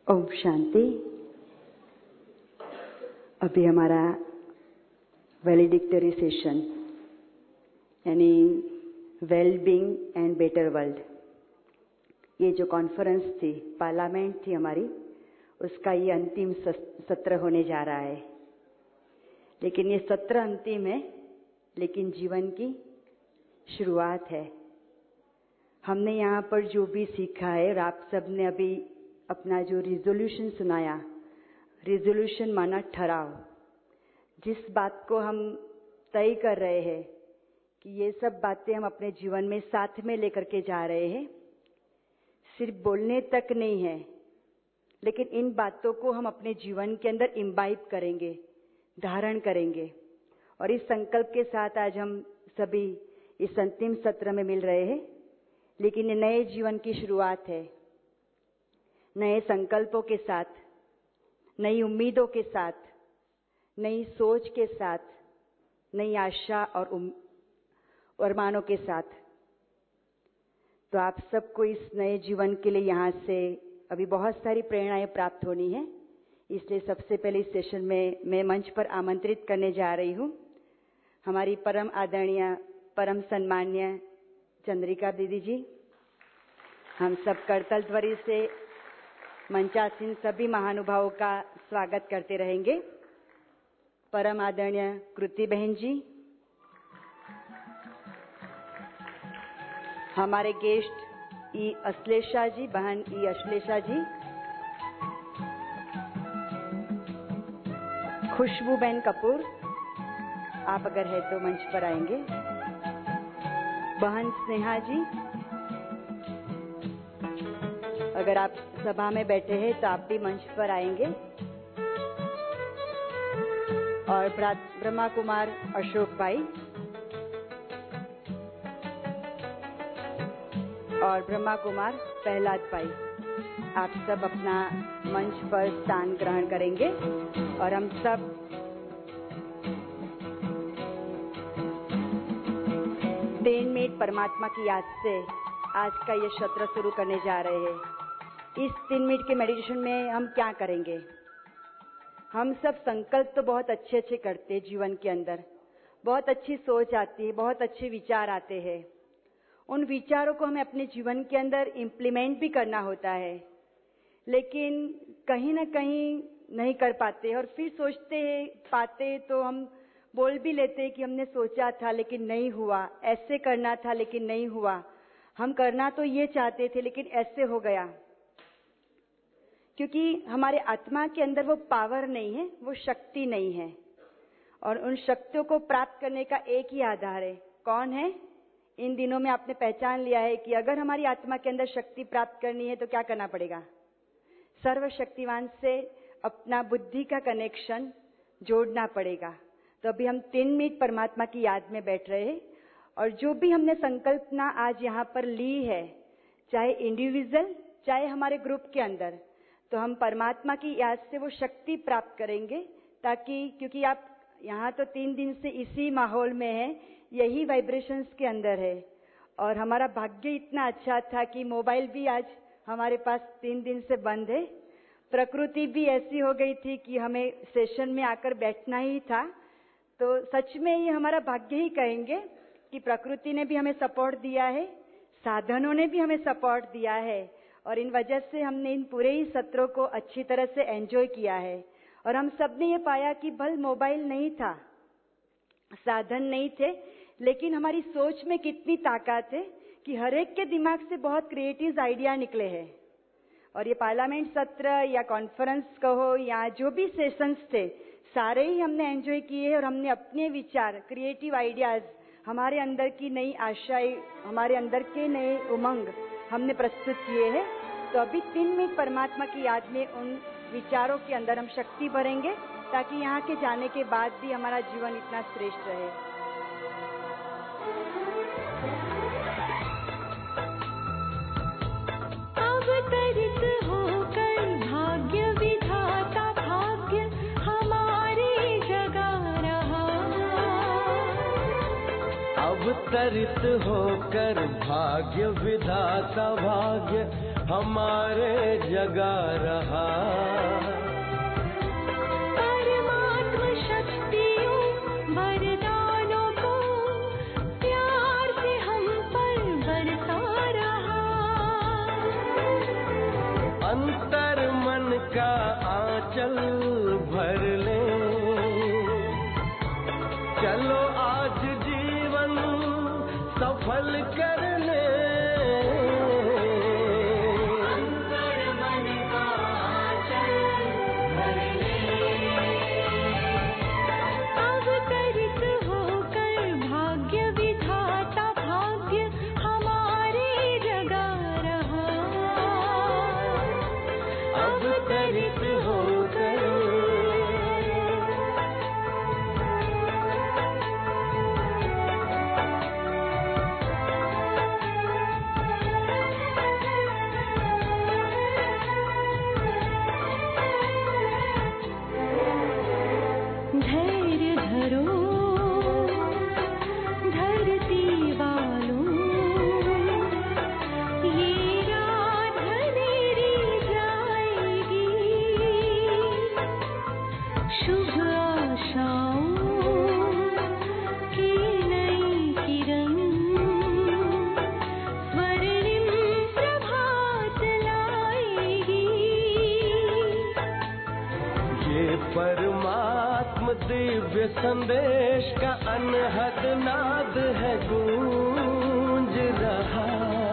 ओम शांति। अभी हमारा वैलिडिक्टरी सेशन यानी well being and better world, ये जो कॉन्फ्रेंस थी, पार्लियामेंट थी हमारी, उसका ये अंतिम सत्र होने जा रहा है। लेकिन ये सत्र अंतिम है, लेकिन जीवन की शुरुआत है। हमने यहाँ पर जो भी सीखा है और आप सब ने अभी अपना जो रिजोल्यूशन सुनाया, रिजोल्यूशन माना ठहराव, जिस बात को हम तय कर रहे हैं कि ये सब बातें हम अपने जीवन में साथ में लेकर के जा रहे हैं, सिर्फ बोलने तक नहीं है, लेकिन इन बातों को हम अपने जीवन के अंदर इम्बाइब करेंगे, धारण करेंगे। और इस संकल्प के साथ आज हम सभी इस अंतिम सत्र में मिल रहे हैं। लेकिन ये नए जीवन की शुरुआत है, नए संकल्पों के साथ, नई उम्मीदों के साथ, नई सोच के साथ, नई आशा और अरमानों के साथ। तो आप सबको इस नए जीवन के लिए यहाँ से अभी बहुत सारी प्रेरणाएं प्राप्त होनी है। इसलिए सबसे पहले इस सेशन में मैं मंच पर आमंत्रित करने जा रही हूँ हमारी परम आदरणीय, परम सम्मान्य चंद्रिका दीदी जी। हम सब करतल ध्वनि से मंचासीन सभी महानुभावों का स्वागत करते रहेंगे। परम आदरणीय कृति बहन जी, हमारे गेस्ट ई अश्लेषा जी, बहन ई अश्लेषा जी, खुशबू बहन कपूर, आप अगर है तो मंच पर आएंगे। बहन स्नेहा जी, अगर आप सभा में बैठे हैं तो आप भी मंच पर आएंगे। और ब्रह्मा कुमार अशोक भाई और ब्रह्मा कुमार प्रहलाद भाई, आप सब अपना मंच पर स्थान ग्रहण करेंगे। और हम सब तीन मिनट परमात्मा की याद से आज का ये सत्र शुरू करने जा रहे हैं। इस 3 मिनट के मेडिटेशन में हम क्या करेंगे? हम सब संकल्प तो बहुत अच्छे अच्छे करते हैं, जीवन के अंदर बहुत अच्छी सोच आती है, बहुत अच्छे विचार आते हैं। उन विचारों को हमें अपने जीवन के अंदर इम्प्लीमेंट भी करना होता है, लेकिन कहीं ना कहीं नहीं कर पाते। और फिर सोचते हैं, पाते तो हम बोल भी लेते हैं कि हमने सोचा था लेकिन नहीं हुआ, ऐसे करना था लेकिन नहीं हुआ, हम करना तो ये चाहते थे लेकिन ऐसे हो गया। क्योंकि हमारे आत्मा के अंदर वो पावर नहीं है, वो शक्ति नहीं है। और उन शक्तियों को प्राप्त करने का एक ही आधार है। कौन है? इन दिनों में आपने पहचान लिया है कि अगर हमारी आत्मा के अंदर शक्ति प्राप्त करनी है तो क्या करना पड़ेगा? सर्वशक्तिवान से अपना बुद्धि का कनेक्शन जोड़ना पड़ेगा। तो अभी हम 3 मिनट परमात्मा की याद में बैठ रहे हैं। और जो भी हमने संकल्पना आज यहाँ पर ली है, चाहे इंडिविजुअल चाहे हमारे ग्रुप के अंदर, तो हम परमात्मा की याद से वो शक्ति प्राप्त करेंगे। ताकि, क्योंकि आप यहाँ तो 3 दिन से इसी माहौल में हैं, यही वाइब्रेशंस के अंदर है। और हमारा भाग्य इतना अच्छा था कि मोबाइल भी आज हमारे पास 3 दिन से बंद है। प्रकृति भी ऐसी हो गई थी कि हमें सेशन में आकर बैठना ही था। तो सच में ये हमारा भाग्य ही कहेंगे कि प्रकृति ने भी हमें सपोर्ट दिया है, साधनों ने भी हमें सपोर्ट दिया है। और इन वजह से हमने इन पूरे ही सत्रों को अच्छी तरह से एंजॉय किया है। और हम सब ने ये पाया कि भले मोबाइल नहीं था, साधन नहीं थे, लेकिन हमारी सोच में कितनी ताकत है कि हर एक के दिमाग से बहुत क्रिएटिव आइडिया निकले हैं। और ये पार्लियामेंट सत्र या कॉन्फ्रेंस कहो या जो भी सेशंस थे, सारे ही हमने एंजॉय किए। और हमने अपने विचार, क्रिएटिव आइडियाज, हमारे अंदर की नई आशाएं, हमारे अंदर के नए उमंग हमने प्रस्तुत किए हैं। तो अभी 3 मिनट परमात्मा की याद में उन विचारों के अंदर हम शक्ति भरेंगे, ताकि यहाँ के जाने के बाद भी हमारा जीवन इतना श्रेष्ठ रहे। अवतरित होकर भाग्य विधाता भाग्य हमारी जगा रहा। अवतरित होकर भाग्य विधाता भाग्य हमारे जगा रहा। परमात्मा शक्तियों वरदानों को प्यार से हम पर बरसा रहा। अंतर मन का आंचल भर ले, चलो आज जीवन सफल कर ले। अंतर मन का आंचल भर ले, अवतरित होकर भाग्य विधाता भाग्य हमारे जगा रहा। अवतरित होकर धैर्य धरो धरती वालों, ये रात अंधेरी जाएगी। शुभ आशाओं की नई किरण स्वर्णिम प्रभात लाएगी। ये परमात्म दिव्य संदेश का अनहद नाद है गूंज रहा।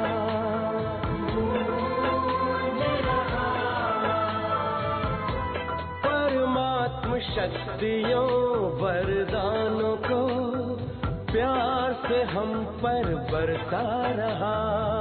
परमात्म शक्तियों वरदानों को प्यार से हम पर बरसा रहा।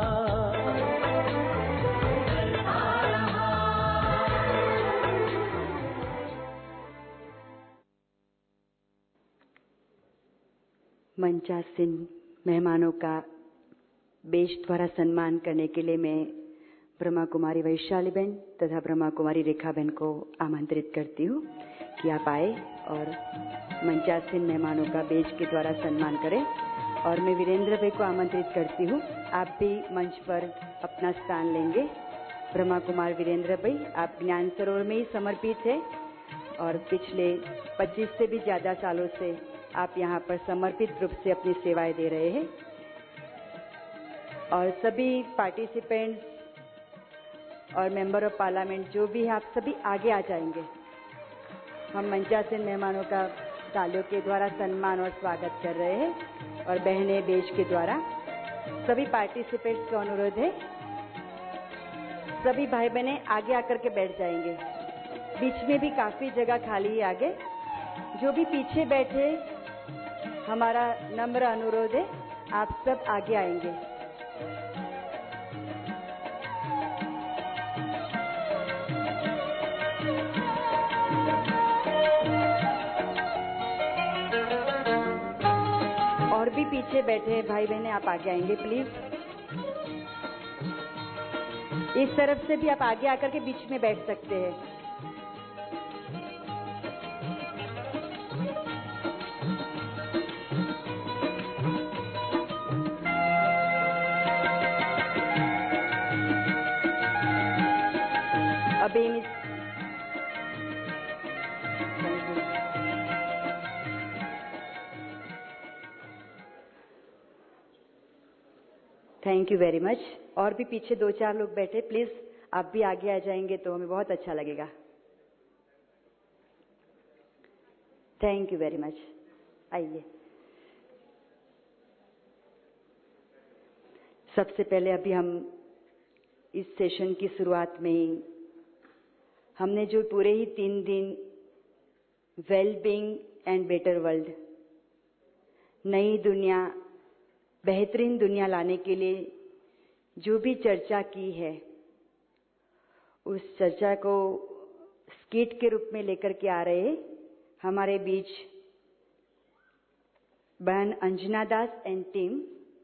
मंचासीन मेहमानों का बेश द्वारा सम्मान करने के लिए मैं ब्रह्मा कुमारी वैशाली बहन तथा ब्रह्मा कुमारी रेखा बहन को आमंत्रित करती हूँ कि आप आए और मंचासीन मेहमानों का बेश के द्वारा सम्मान करें। और मैं वीरेंद्र भाई को आमंत्रित करती हूँ, आप भी मंच पर अपना स्थान लेंगे। ब्रह्मा कुमार वीरेंद्र भाई, आप ज्ञान सरोवर में ही समर्पित है और पिछले 25 से भी ज़्यादा सालों से आप यहाँ पर समर्पित रूप से अपनी सेवाएं दे रहे हैं। और सभी पार्टिसिपेंट्स और मेंबर ऑफ पार्लियामेंट जो भी हैं, आप सभी आगे आ जाएंगे। हम मंचासीन मेहमानों का तालियों के द्वारा सम्मान और स्वागत कर रहे हैं और बहने बेश के द्वारा सभी पार्टिसिपेंट्स का अनुरोध है, सभी भाई बहनें आगे आकर के बैठ जाएंगे। बीच में भी काफी जगह खाली है आगे। जो भी पीछे बैठे, हमारा नम्र अनुरोध है, आप सब आगे आएंगे। और भी पीछे बैठे भाई बहनें, आप आगे आएंगे प्लीज। इस तरफ से भी आप आगे आकर के बीच में बैठ सकते हैं। अभी थैंक यू वेरी मच। और भी पीछे 2-4 लोग बैठे, प्लीज आप भी आगे आ जाएंगे तो हमें बहुत अच्छा लगेगा। Thank you very much. आइए। सबसे पहले अभी हम इस सेशन की शुरुआत में ही हमने जो पूरे ही 3 दिन well being and better world, नई दुनिया, बेहतरीन दुनिया लाने के लिए जो भी चर्चा की है, उस चर्चा को स्किट के रूप में लेकर के आ रहे हैं हमारे बीच बहन अंजना दास एंड टीम।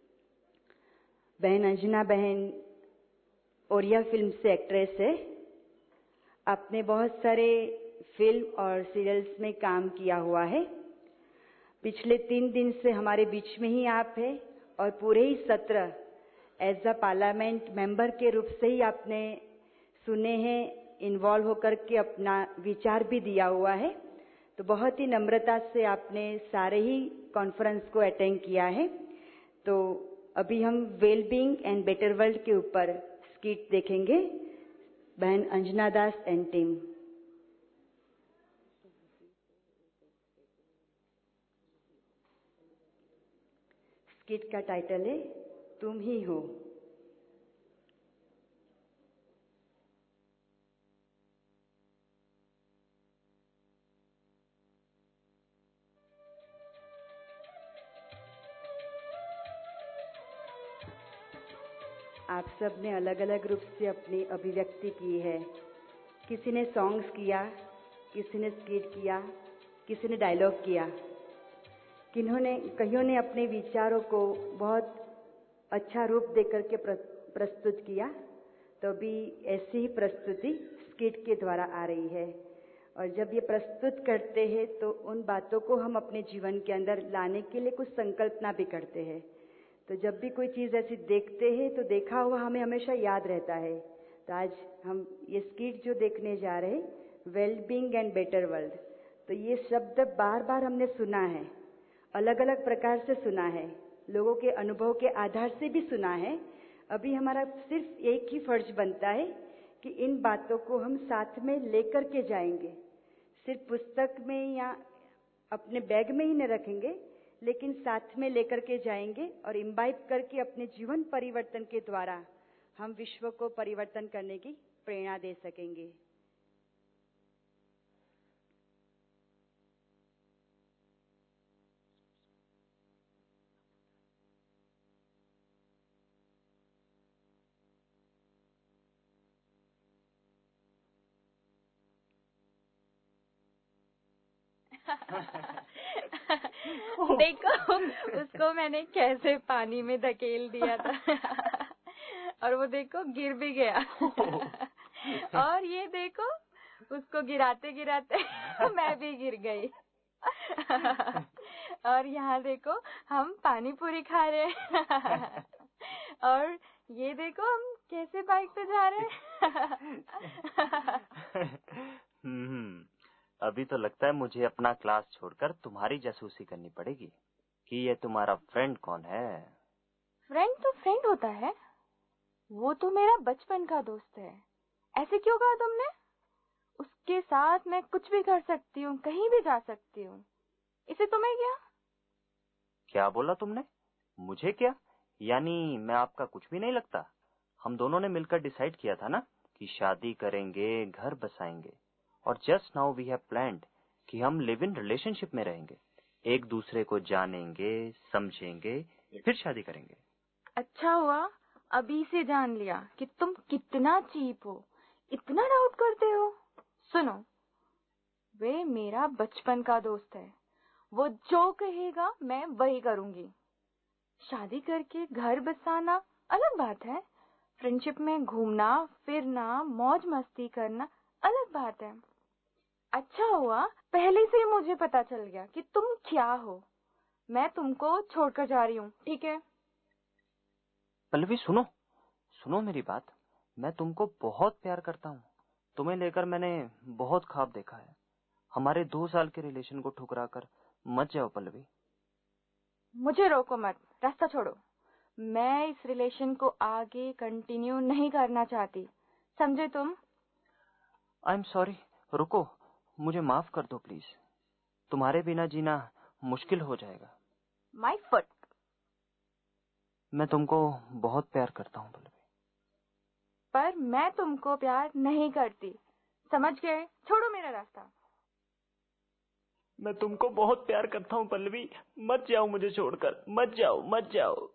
बहन अंजना बहन ओरिया फिल्म से एक्ट्रेस है। आपने बहुत सारे फिल्म और सीरियल्स में काम किया हुआ है। पिछले 3 दिन से हमारे बीच में ही आप है और पूरे ही सत्र एज अ पार्लियामेंट मेंबर के रूप से ही आपने सुने हैं, इन्वॉल्व होकर के अपना विचार भी दिया हुआ है। तो बहुत ही नम्रता से आपने सारे ही कॉन्फ्रेंस को अटेंड किया है। तो अभी हम वेलबींग एंड बेटर वर्ल्ड के ऊपर स्किट देखेंगे। बहन Anjana Das and team. Skit का टाइटल है तुम ही हो। आप सब ने अलग अलग रूप से अपनी अभिव्यक्ति की है। किसी ने सॉन्ग्स किया, किसी ने स्किट किया, किसी ने डायलॉग किया, कईयों ने अपने विचारों को बहुत अच्छा रूप देकर के प्रस्तुत किया। तो अभी ऐसी ही प्रस्तुति स्किट के द्वारा आ रही है। और जब ये प्रस्तुत करते हैं तो उन बातों को हम अपने जीवन के अंदर लाने के लिए कुछ संकल्पना भी करते हैं। तो जब भी कोई चीज़ ऐसी देखते हैं तो देखा हुआ हमें हमेशा याद रहता है। तो आज हम ये स्किट जो देखने जा रहे हैं, वेलबींग एंड बेटर वर्ल्ड, तो ये शब्द बार बार हमने सुना है, अलग अलग प्रकार से सुना है, लोगों के अनुभव के आधार से भी सुना है। अभी हमारा सिर्फ एक ही फर्ज बनता है कि इन बातों को हम साथ में लेकर के जाएंगे। सिर्फ पुस्तक में या अपने बैग में ही न रखेंगे, लेकिन साथ में लेकर के जाएंगे और इम्बाइब करके अपने जीवन परिवर्तन के द्वारा हम विश्व को परिवर्तन करने की प्रेरणा दे सकेंगे। देखो उसको मैंने कैसे पानी में धकेल दिया था और वो देखो गिर भी गया। और ये देखो उसको गिराते गिराते मैं भी गिर गई। और यहाँ देखो हम पानी पूरी खा रहे हैं। और ये देखो हम कैसे बाइक पे जा रहे हैं। अभी तो लगता है मुझे अपना क्लास छोड़कर तुम्हारी जासूसी करनी पड़ेगी कि ये तुम्हारा फ्रेंड कौन है। फ्रेंड तो फ्रेंड होता है, वो तो मेरा बचपन का दोस्त है। ऐसे क्यों कहा तुमने? उसके साथ मैं कुछ भी कर सकती हूँ, कहीं भी जा सकती हूँ। इसे तुम्हें क्या? क्या बोला तुमने? मुझे क्या? यानी मैं आपका कुछ भी नहीं लगता? हम दोनों ने मिलकर डिसाइड किया था ना कि शादी करेंगे, घर बसाएंगे, और just now we have planned कि हम लिव इन रिलेशनशिप में रहेंगे, एक दूसरे को जानेंगे, समझेंगे, फिर शादी करेंगे। अच्छा हुआ अभी से जान लिया कि तुम कितना चीप हो, इतना डाउट करते हो। सुनो, वे मेरा बचपन का दोस्त है, वो जो कहेगा मैं वही करूंगी। शादी करके घर बसाना अलग बात है, फ्रेंडशिप में घूमना फिरना मौज मस्ती करना अलग बात है। अच्छा हुआ पहले से ही मुझे पता चल गया कि तुम क्या हो। मैं तुमको छोड़कर जा रही हूँ, ठीक है? पल्लवी सुनो, सुनो मेरी बात। मैं तुमको बहुत प्यार करता हूँ। तुम्हें लेकर मैंने बहुत ख्वाब देखा है। हमारे 2 साल के रिलेशन को ठुकरा कर मत जाओ पल्लवी। मुझे रोको मत, रास्ता छोड़ो। मैं इस रिलेशन को आगे कंटिन्यू नहीं करना चाहती, समझे तुम? आई एम सॉरी, रुको, मुझे माफ कर दो प्लीज। तुम्हारे बिना जीना मुश्किल हो जाएगा। My foot. मैं तुमको बहुत प्यार करता हूँ पल्लवी। पर मैं तुमको प्यार नहीं करती, समझ गए? छोड़ो मेरा रास्ता। मैं तुमको बहुत प्यार करता हूँ पल्लवी, मत जाओ मुझे छोड़कर, मत जाओ, मत जाओ।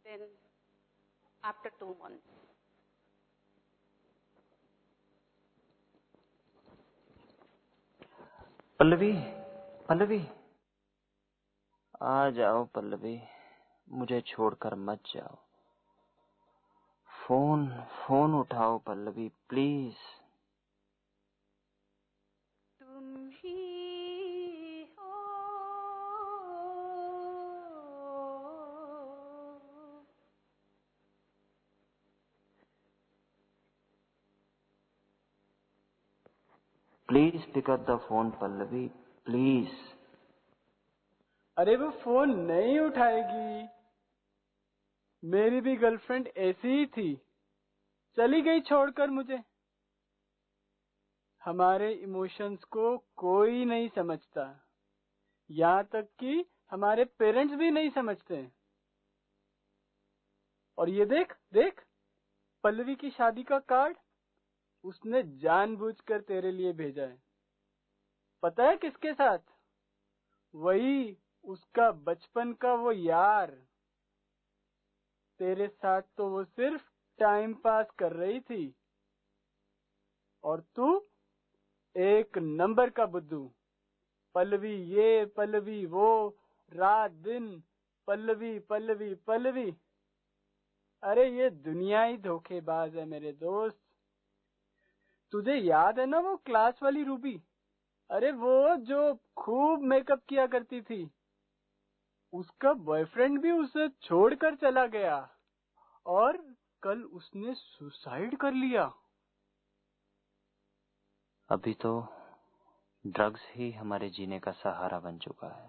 Then after 2 months. Pallavi, Pallavi, आ जाओ पल्लवी, मुझे छोड़कर मत जाओ। फोन उठाओ पल्लवी, प्लीज। तुम ही हो, please pick up the phone Pallavi, please. अरे वो फोन नहीं उठाएगी। मेरी भी गर्लफ्रेंड ऐसी ही थी, चली गई छोड़कर मुझे। हमारे इमोशंस को कोई नहीं समझता, यहाँ तक कि हमारे पेरेंट्स भी नहीं समझते। और ये देख देख, पल्लवी की शादी का कार्ड उसने जानबूझकर तेरे लिए भेजा है। पता है किसके साथ? वही उसका बचपन का वो यार। तेरे साथ तो वो सिर्फ टाइम पास कर रही थी, और तू एक नंबर का बुद्धू। पल्लवी ये, पल्लवी वो, रात दिन पल्लवी पल्लवी पल्लवी। अरे ये दुनिया ही धोखेबाज है मेरे दोस्त। तुझे याद है ना वो क्लास वाली रूबी? अरे वो जो खूब मेकअप किया करती थी, उसका बॉयफ्रेंड भी उसे छोड़कर चला गया, और कल उसने सुसाइड कर लिया। अभी तो ड्रग्स ही हमारे जीने का सहारा बन चुका है।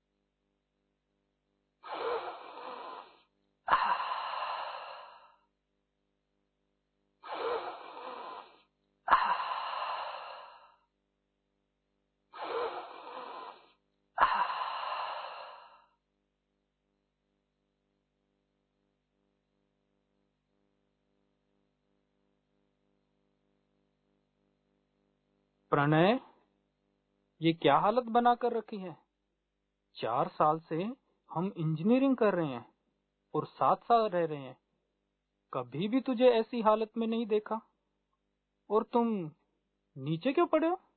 प्रणय, ये क्या हालत बना कर रखी है? 4 साल से हम इंजीनियरिंग कर रहे हैं और 7 साल रह रहे हैं। कभी भी तुझे ऐसी हालत में नहीं देखा। और तुम नीचे क्यों पड़े हो?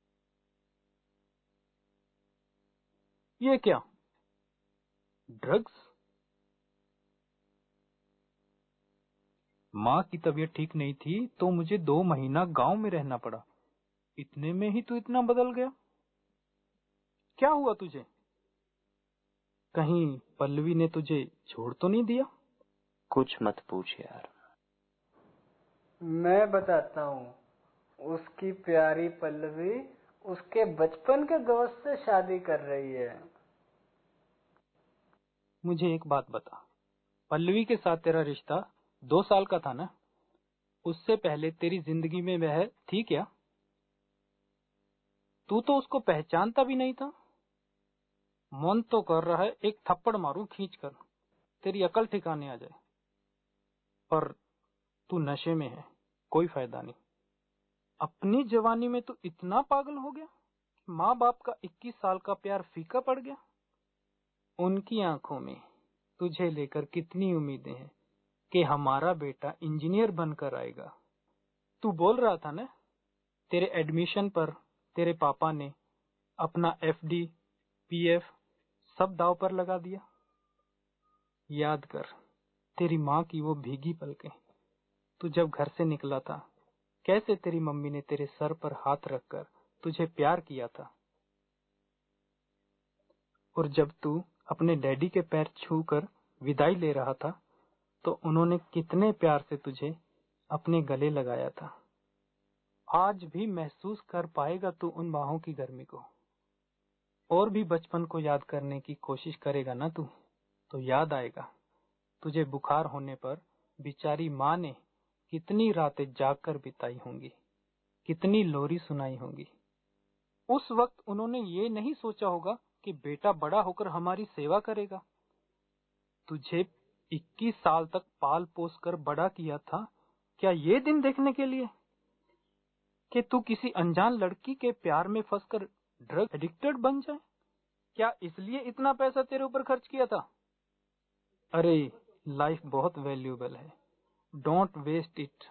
ये क्या, ड्रग्स? माँ की तबीयत ठीक नहीं थी तो मुझे 2 महीना गांव में रहना पड़ा। इतने में ही तू इतना बदल गया। क्या हुआ तुझे? कहीं पल्लवी ने तुझे छोड़ तो नहीं दिया? कुछ मत पूछ यार। मैं बताता हूँ। उसकी प्यारी पल्लवी उसके बचपन के दोस्त से शादी कर रही है। मुझे एक बात बता, पल्लवी के साथ तेरा रिश्ता 2 साल का था ना? उससे पहले तेरी जिंदगी में वह थी क्या? तू तो उसको पहचानता भी नहीं था। मन तो कर रहा है एक थप्पड़ मारूं खींच कर, तेरी अकल ठिकाने आ जाए। पर तू नशे में है, कोई फायदा नहीं। अपनी जवानी में तू इतना पागल हो गया, माँ बाप का 21 साल का प्यार फीका पड़ गया। उनकी आंखों में तुझे लेकर कितनी उम्मीदें हैं कि हमारा बेटा इंजीनियर बनकर आएगा। तू बोल रहा था ना, तेरे एडमिशन पर तेरे पापा ने अपना एफडी, पीएफ सब दांव पर लगा दिया। याद कर तेरी माँ की वो भीगी पलकें। तू जब घर से निकला था, कैसे तेरी मम्मी ने तेरे सर पर हाथ रखकर तुझे प्यार किया था। और जब तू अपने डैडी के पैर छूकर विदाई ले रहा था, तो उन्होंने कितने प्यार से तुझे अपने गले लगाया था। आज भी महसूस कर पाएगा तू उन बाहों की गर्मी को। और भी बचपन को याद करने की कोशिश करेगा ना तू, तो याद आएगा तुझे बुखार होने पर बेचारी माँ ने कितनी रातें जागकर बिताई होंगी, कितनी लोरी सुनाई होंगी। उस वक्त उन्होंने ये नहीं सोचा होगा कि बेटा बड़ा होकर हमारी सेवा करेगा। तुझे 21 साल तक पाल पोस कर बड़ा किया था, क्या ये दिन देखने के लिए कि तू किसी अनजान लड़की के प्यार में फंसकर ड्रग एडिक्टेड बन जाए? क्या इसलिए इतना पैसा तेरे ऊपर खर्च किया था? अरे लाइफ बहुत वैल्यूएबल है, don't waste it.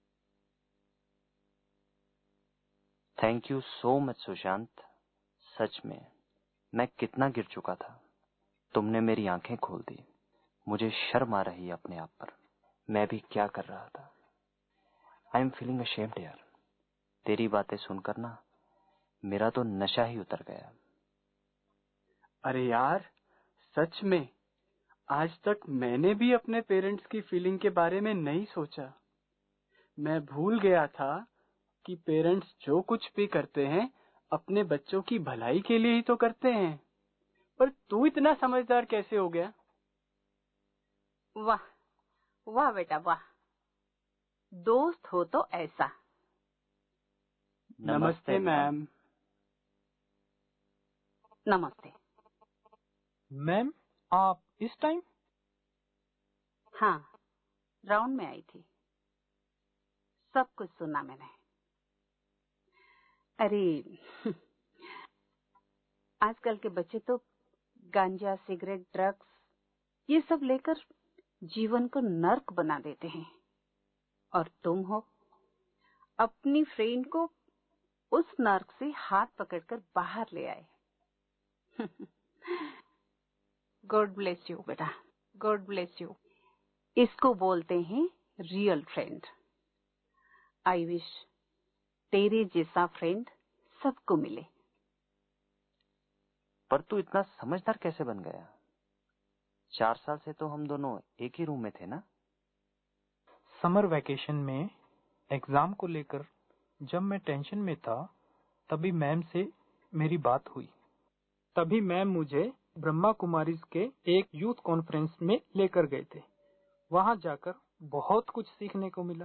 Thank you so much Sushant. सच में मैं कितना गिर चुका था, तुमने मेरी आंखें खोल दी। मुझे शर्म आ रही है अपने आप पर, मैं भी क्या कर रहा था। आई एम फीलिंग अशेम्ड यार। तेरी बातें सुनकर ना मेरा तो नशा ही उतर गया। अरे यार, सच में आज तक मैंने भी अपने पेरेंट्स की फीलिंग के बारे में नहीं सोचा। मैं भूल गया था कि पेरेंट्स जो कुछ भी करते हैं अपने बच्चों की भलाई के लिए ही तो करते हैं। पर तू इतना समझदार कैसे हो गया? वाह वाह बेटा वाह, दोस्त हो तो ऐसा। नमस्ते मैम। नमस्ते। मैम, आप इस टाइम? हाँ, राउंड में आई थी, सब कुछ सुना मैंने। अरे आजकल के बच्चे तो गांजा, सिगरेट, ड्रग्स ये सब लेकर जीवन को नर्क बना देते हैं, और तुम हो अपनी फ्रेंड को उस नर्क से हाथ पकड़कर बाहर ले आए। गॉड ब्लेस यू बेटा, गॉड ब्लेस यू। इसको बोलते हैं रियल फ्रेंड। आई विश तेरे जैसा फ्रेंड सबको मिले। पर तू इतना समझदार कैसे बन गया? 4 साल से तो हम दोनों एक ही रूम में थे ना? समर वैकेशन में एग्जाम को लेकर जब मैं टेंशन में था, तभी मैम से मेरी बात हुई। तभी मैम मुझे ब्रह्मा कुमारीज के एक यूथ कॉन्फ्रेंस में लेकर गए थे। वहां जाकर बहुत कुछ सीखने को मिला।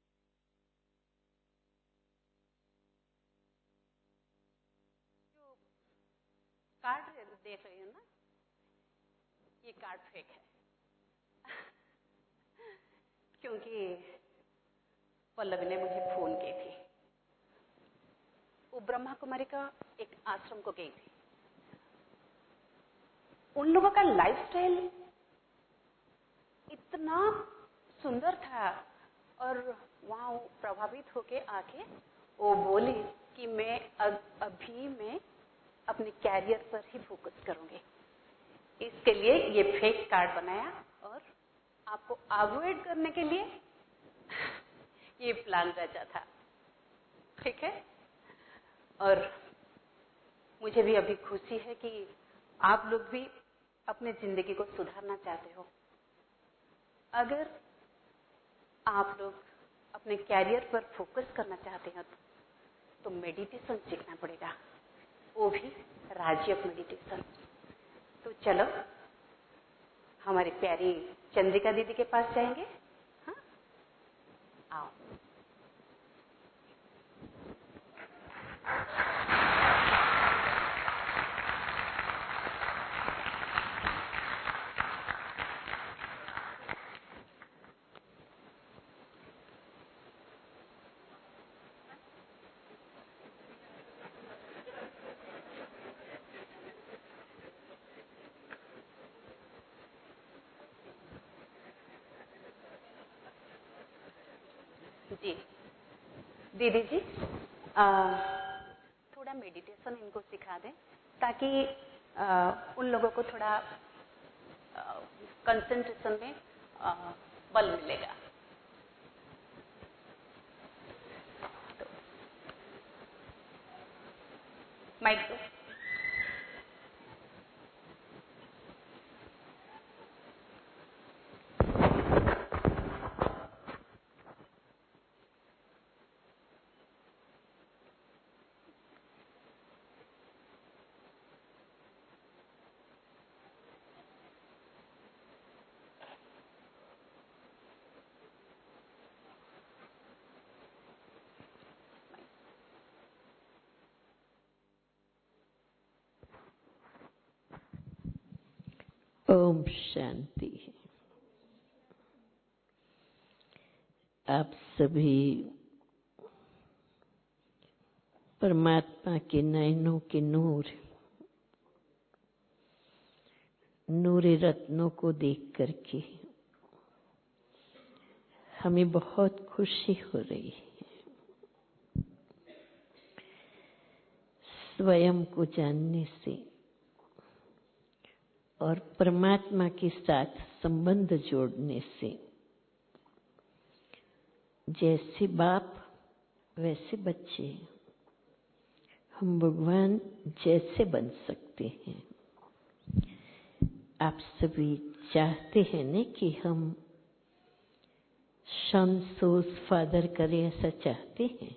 कार्ड देख रही हो ना, ये कार्ड फेक है। क्योंकि पल्लवी ने मुझे फोन की थी, वो ब्रह्मा कुमारी का एक आश्रम को गई थी। उन लोगों का लाइफस्टाइल इतना सुंदर था, और वहां वो प्रभावित होके आके वो बोली कि मैं अभी मैं अपने कैरियर पर ही फोकस करूंगी। इसके लिए ये फेक कार्ड बनाया, और आपको अवॉइड करने के लिए ये प्लान रचा था। ठीक है? और मुझे भी अभी खुशी है कि आप लोग भी अपनी जिंदगी को सुधारना चाहते हो। अगर आप लोग अपने कैरियर पर फोकस करना चाहते हैं तो मेडिटेशन सीखना पड़ेगा, वो भी राजयोग मेडिटेशन। तो चलो हमारी प्यारी चंद्रिका दीदी के पास जाएंगे। हाँ, आओ। जी दीदी जी, थोड़ा मेडिटेशन इनको सिखा दें, ताकि उन लोगों को थोड़ा कंसंट्रेशन में बल मिलेगा। तो माइक दो। ओम शांति। आप सभी परमात्मा के नयनों के नूर रत्नों को देख करके हमें बहुत खुशी हो रही है स्वयं को जानने से और परमात्मा के साथ संबंध जोड़ने से। जैसे बाप वैसे बच्चे, हम भगवान जैसे बन सकते हैं। आप सभी चाहते हैं न कि हम सन सोज फादर करें, ऐसा चाहते हैं।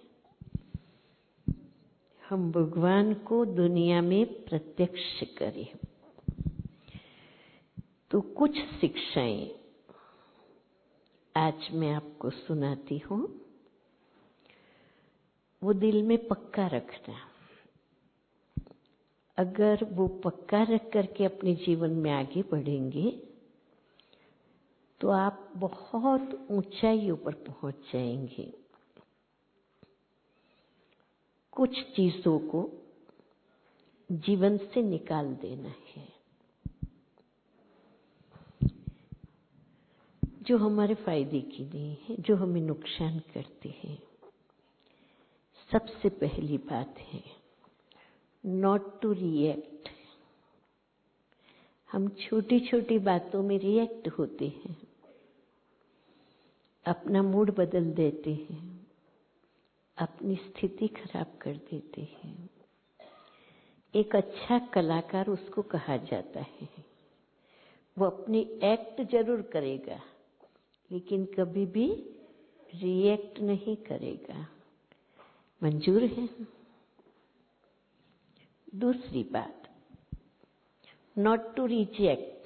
हम भगवान को दुनिया में प्रत्यक्ष करें। तो कुछ शिक्षाएं आज मैं आपको सुनाती हूँ, वो दिल में पक्का रखना। अगर वो पक्का रख करके अपने जीवन में आगे बढ़ेंगे तो आप बहुत ऊंचाइयों पर पहुंच जाएंगे। कुछ चीजों को जीवन से निकाल देना है जो हमारे फायदे की नहीं है, जो हमें नुकसान करते हैं। सबसे पहली बात है नॉट टू रिएक्ट। हम छोटी छोटी बातों में रिएक्ट होते हैं, अपना मूड बदल देते हैं, अपनी स्थिति खराब कर देते हैं। एक अच्छा कलाकार उसको कहा जाता है, वो अपनी एक्ट जरूर करेगा लेकिन कभी भी रिएक्ट नहीं करेगा। मंजूर है? दूसरी बात, नॉट टू रिजेक्ट।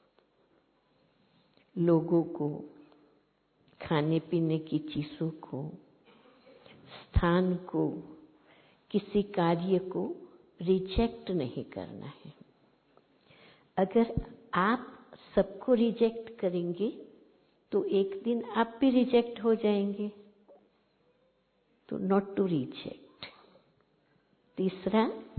लोगों को, खाने पीने की चीजों को, स्थान को, किसी कार्य को रिजेक्ट नहीं करना है। अगर आप सबको रिजेक्ट करेंगे तो एक दिन आप भी रिजेक्ट हो जाएंगे। तो नॉट टू रिजेक्ट। तीसरा,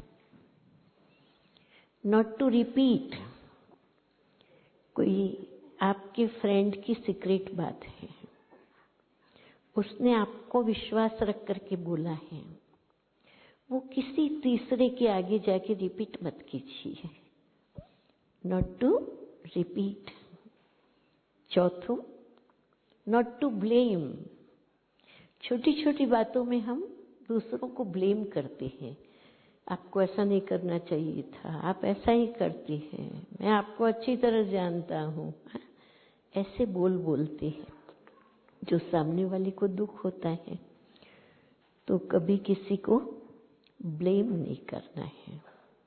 नॉट टू रिपीट। कोई आपके फ्रेंड की सीक्रेट बात है, उसने आपको विश्वास रख करके बोला है, वो किसी तीसरे के आगे जाके रिपीट मत कीजिए। Not to repeat. चौथों, नॉट टू ब्लेम। छोटी छोटी बातों में हम दूसरों को ब्लेम करते हैं। आपको ऐसा नहीं करना चाहिए था, आप ऐसा ही करते हैं, मैं आपको अच्छी तरह जानता हूँ। ऐसे बोलते हैं जो सामने वाले को दुख होता है। तो कभी किसी को ब्लेम नहीं करना है।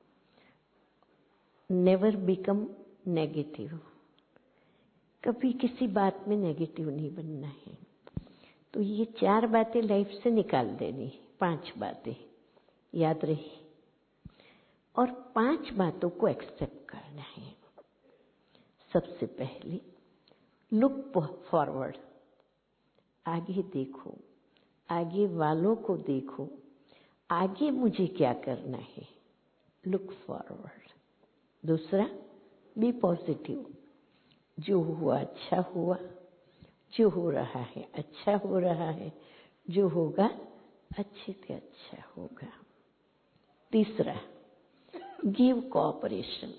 Never become negative. कभी किसी बात में नेगेटिव नहीं बनना है। तो ये 4 बातें लाइफ से निकाल देनी, 5 बातें याद रही, और 5 बातों को एक्सेप्ट करना है। सबसे पहले लुक फॉरवर्ड। आगे देखो, आगे वालों को देखो, आगे मुझे क्या करना है। Look forward. दूसरा, बी पॉजिटिव। जो हुआ अच्छा हुआ, जो हो रहा है अच्छा हो रहा है, जो होगा अच्छे से अच्छा होगा। तीसरा, गिव कोऑपरेशन।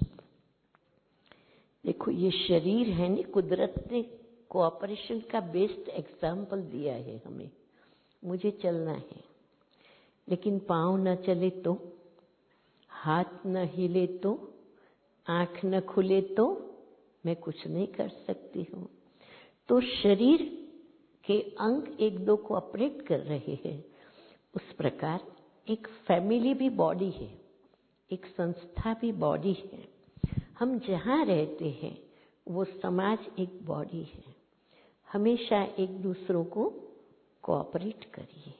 देखो ये शरीर है ना, कुदरत ने कोऑपरेशन का बेस्ट एग्जाम्पल दिया है हमें। मुझे चलना है लेकिन पाँव न चले तो, हाथ न हिले तो, आंख न खुले तो मैं कुछ नहीं कर सकती हूँ। तो शरीर के अंग एक दो कोऑपरेट कर रहे हैं। उस प्रकार एक फैमिली भी बॉडी है, एक संस्था भी बॉडी है। हम जहाँ रहते हैं वो समाज एक बॉडी है। हमेशा एक दूसरों को कोऑपरेट करिए।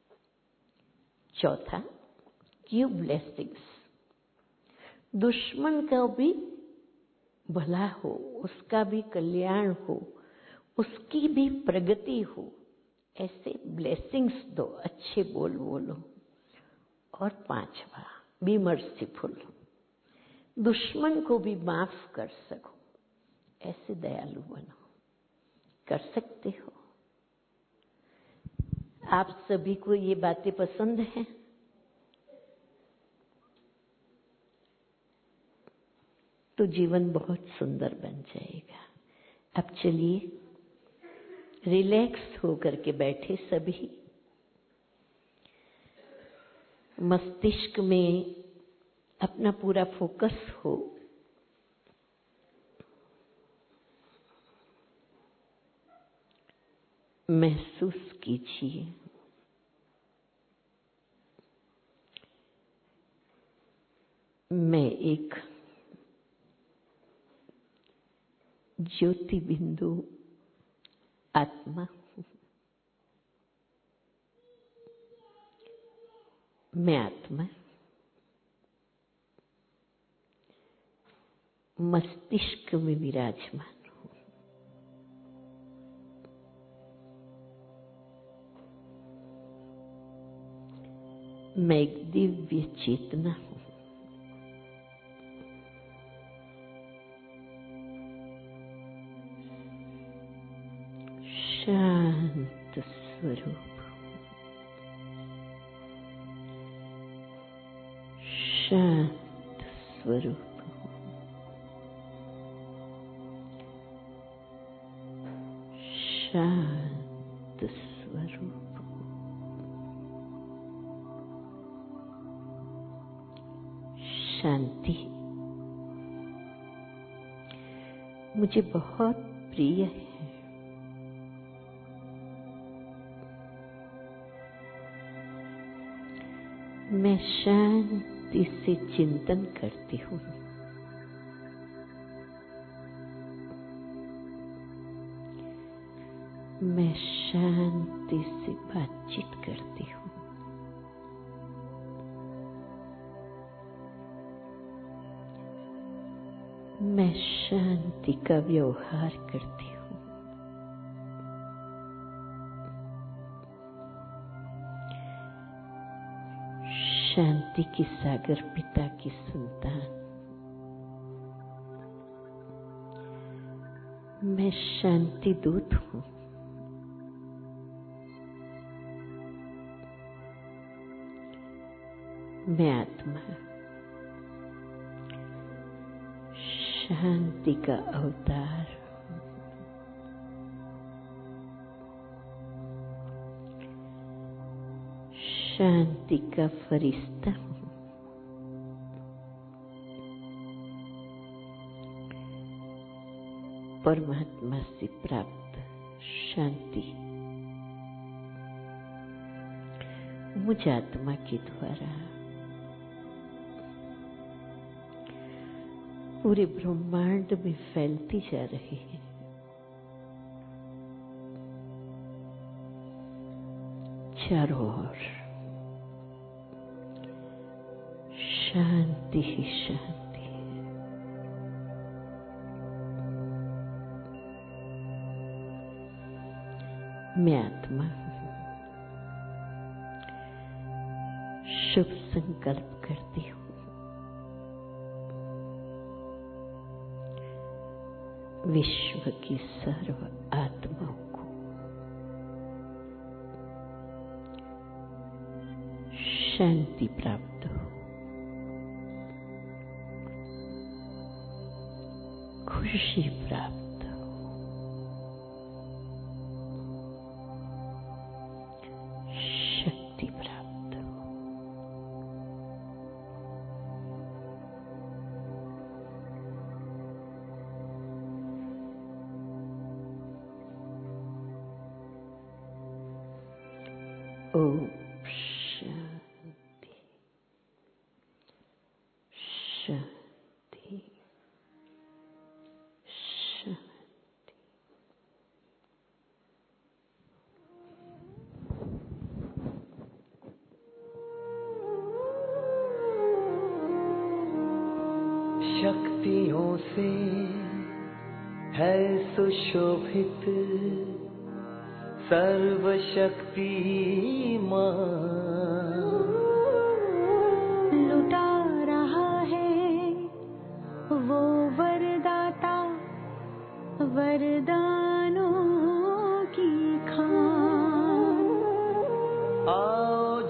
चौथा, गिव ब्लेसिंग्स। दुश्मन का भी भला हो, उसका भी कल्याण हो, उसकी भी प्रगति हो, ऐसे ब्लेसिंग्स दो, अच्छे बोल बोलो। और 5वां, बी मर्सीफुल। दुश्मन को भी माफ कर सको, ऐसे दयालु बनो। कर सकते हो? आप सभी को ये बातें पसंद हैं? तो जीवन बहुत सुंदर बन जाएगा। अब चलिए रिलैक्स होकर के बैठे सभी, मस्तिष्क में अपना पूरा फोकस हो। महसूस कीजिए मैं एक ज्योति बिंदु आत्मा हूँ। मैं आत्मा मस्तिष्क में विराजमान हूँ। मैं एक दिव्य चेतना हूँ। शांत स्वरूप, शांत स्वरूप, शांत स्वरूप, शांति मुझे बहुत प्रिय है। मैं शांति से चिंतन करती हूँ। मैं शांति से बातचीत करती हूँ। मैं शांति का व्यवहार करती हूँ। शांति की सागर पिता की संतान। मैं शांति दूत हूँ। मैं आत्मा शांति का अवतार। शांति का फरिश्ता हूँ। परमात्मा से प्राप्त शांति मुझ आत्मा के द्वारा पूरे ब्रह्मांड में फैलती जा रही है। चारों ओर शांति ही शांति। मैं आत्मा हूँ। शुभ संकल्प करती हूँ। विश्व की सर्व आत्माओं को शांति प्राप्त हो, खुशी प्राप्त हो, शक्ति प्राप्त हो। ओम शांति शांति शांति। शक्तियों से है सुशोभित सर्वशक्तिमान। लुटा रहा है वो वरदाता वरदानों की खान।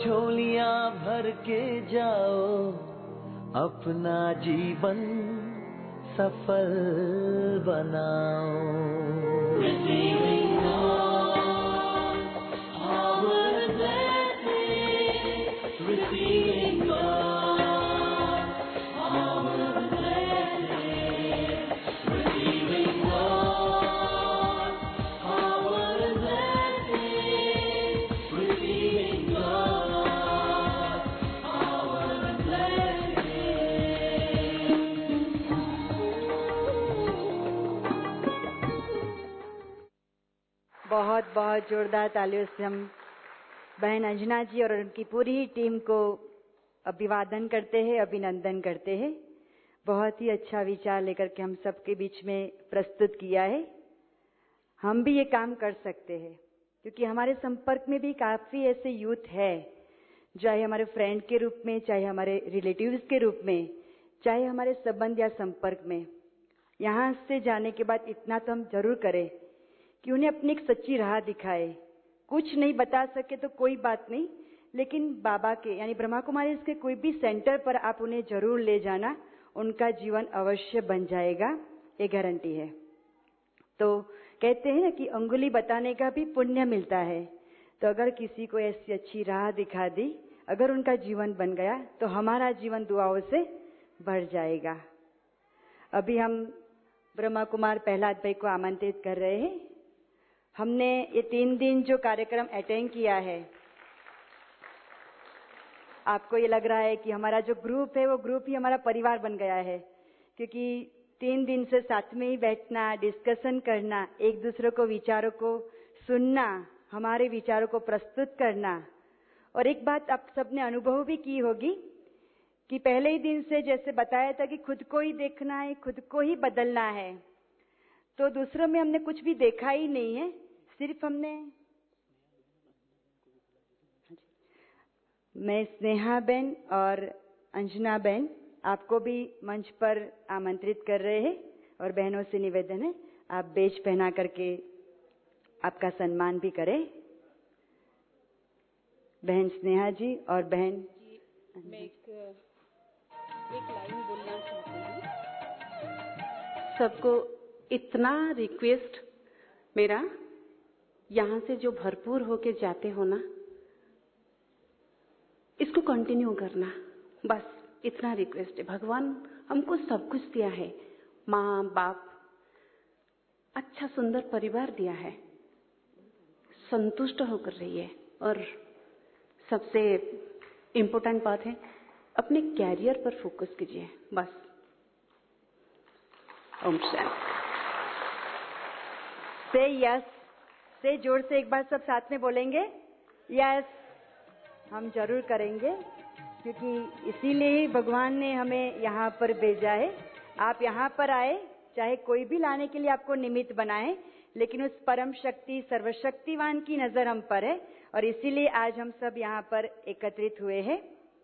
झोलियां भर के जाओ, अपना जीवन सफल बनाओ। Receiving God's power and blessing, receiving God's power and blessing, receiving God's power and blessing, receiving God's power and बहुत बहुत जोरदार तालियों से हम बहन अंजना जी और उनकी पूरी टीम को अभिवादन करते हैं, अभिनंदन करते हैं। बहुत ही अच्छा विचार लेकर के हम सबके बीच में प्रस्तुत किया है। हम भी ये काम कर सकते हैं क्योंकि हमारे संपर्क में भी काफी ऐसे यूथ है, चाहे हमारे फ्रेंड के रूप में, चाहे हमारे रिलेटिव्स के रूप में, चाहे हमारे संबंध या संपर्क में। यहाँ से जाने के बाद इतना तो हम जरूर करें कि उन्हें अपनी एक सच्ची राह दिखाए। कुछ नहीं बता सके तो कोई बात नहीं, लेकिन बाबा के यानी ब्रह्मा कुमारी के कोई भी सेंटर पर आप उन्हें जरूर ले जाना, उनका जीवन अवश्य बन जाएगा, ये गारंटी है। तो कहते हैं ना कि अंगुली बताने का भी पुण्य मिलता है। तो अगर किसी को ऐसी अच्छी राह दिखा दी, अगर उनका जीवन बन गया, तो हमारा जीवन दुआओं से बढ़ जाएगा। अभी हम ब्रह्मा कुमार प्रहलाद भाई को आमंत्रित कर रहे हैं। हमने ये 3 दिन जो कार्यक्रम अटेंड किया है, आपको ये लग रहा है कि हमारा जो ग्रुप है वो ग्रुप ही हमारा परिवार बन गया है, क्योंकि 3 दिन से साथ में ही बैठना, डिस्कशन करना, एक दूसरे को विचारों को सुनना, हमारे विचारों को प्रस्तुत करना। और एक बात आप सबने अनुभव भी की होगी कि पहले ही दिन से जैसे बताया था कि खुद को ही देखना है, खुद को ही बदलना है, तो दूसरों में हमने कुछ भी देखा ही नहीं है। सिर्फ मैं स्नेहा बहन और अंजना बहन आपको भी मंच पर आमंत्रित कर रहे हैं और बहनों से निवेदन है आप बेच पहना करके आपका सम्मान भी करें। बहन स्नेहा जी और बहन जी, मैं एक लाइन बोलना चाहती हूँ। सबको इतना रिक्वेस्ट मेरा, यहाँ से जो भरपूर होके जाते हो ना, इसको कंटिन्यू करना, बस इतना रिक्वेस्ट है। भगवान हमको सब कुछ दिया है, माँ बाप, अच्छा सुंदर परिवार दिया है, संतुष्ट होकर रहिए। और सबसे इम्पोर्टेंट बात है, अपने कैरियर पर फोकस कीजिए, बस। ओम शांति। से यस, से जोर से एक बार सब साथ में बोलेंगे यस। हम जरूर करेंगे, क्योंकि इसीलिए ही भगवान ने हमें यहाँ पर भेजा है। आप यहाँ पर आए, चाहे कोई भी लाने के लिए आपको निमित्त बनाए, लेकिन उस परम शक्ति सर्वशक्तिवान की नजर हम पर है और इसीलिए आज हम सब यहाँ पर एकत्रित हुए हैं।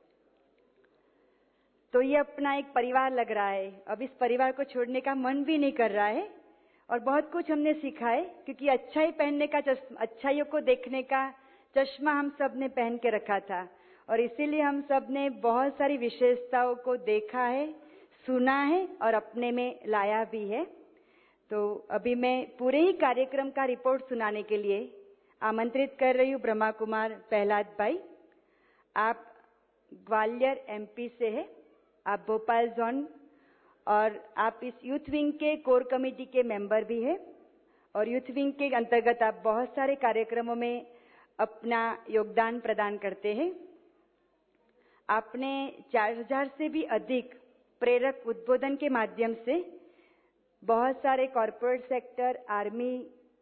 तो ये अपना एक परिवार लग रहा है। अब इस परिवार को छोड़ने का मन भी नहीं कर रहा है और बहुत कुछ हमने सीखा है, क्योंकि अच्छाई पहनने का अच्छाइयों को देखने का चश्मा हम सब ने पहन के रखा था और इसीलिए हम सब ने बहुत सारी विशेषताओं को देखा है, सुना है और अपने में लाया भी है। तो अभी मैं पूरे ही कार्यक्रम का रिपोर्ट सुनाने के लिए आमंत्रित कर रही हूँ ब्रह्मा कुमार प्रहलाद भाई। आप ग्वालियर एमपी से है, आप भोपाल जोन और आप इस यूथ विंग के कोर कमेटी के मेंबर भी है और यूथ विंग के अंतर्गत आप बहुत सारे कार्यक्रमों में अपना योगदान प्रदान करते हैं। आपने 4000 से भी अधिक प्रेरक उद्बोधन के माध्यम से बहुत सारे कॉरपोरेट सेक्टर, आर्मी,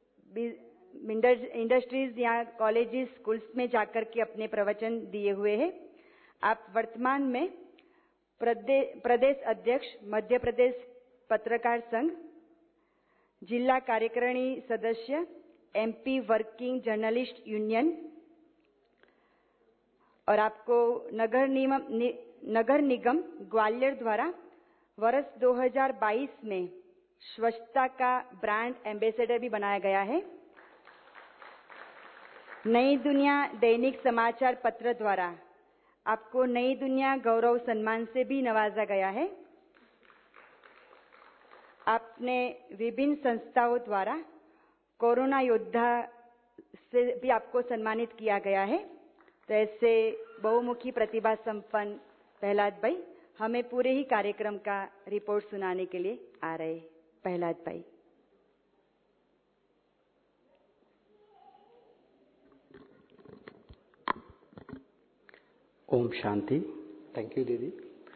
इंडस्ट्रीज या कॉलेजेस, स्कूल्स में जाकर के अपने प्रवचन दिए हुए हैं। आप वर्तमान में प्रदेश अध्यक्ष मध्य प्रदेश पत्रकार संघ, जिला कार्यकारिणी सदस्य एमपी वर्किंग जर्नलिस्ट यूनियन और आपको नगर निगम ग्वालियर द्वारा वर्ष 2022 में स्वच्छता का ब्रांड एम्बेसडर भी बनाया गया है। नई दुनिया दैनिक समाचार पत्र द्वारा आपको नई दुनिया गौरव सम्मान से भी नवाजा गया है। आपने विभिन्न संस्थाओं द्वारा कोरोना योद्धा से भी आपको सम्मानित किया गया है। तो ऐसे बहुमुखी प्रतिभा संपन्न प्रहलाद भाई हमें पूरे ही कार्यक्रम का रिपोर्ट सुनाने के लिए आ रहे। प्रहलाद भाई। ओम शांति। थैंक यू दीदी।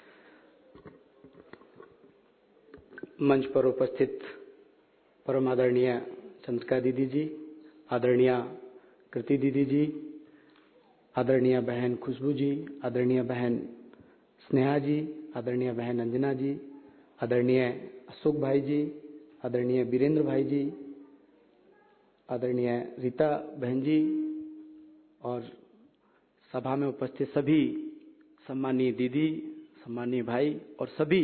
मंच पर उपस्थित परम आदरणीय चंद्रिका दीदी जी, आदरणीय कृति दीदी जी, आदरणीय बहन खुशबू जी, आदरणीय बहन स्नेहा जी, आदरणीय बहन अंजना जी, आदरणीय अशोक भाई जी, आदरणीय वीरेंद्र भाई जी, आदरणीय रीता बहन जी और सभा में उपस्थित सभी सम्मानीय दीदी, सम्मानीय भाई और सभी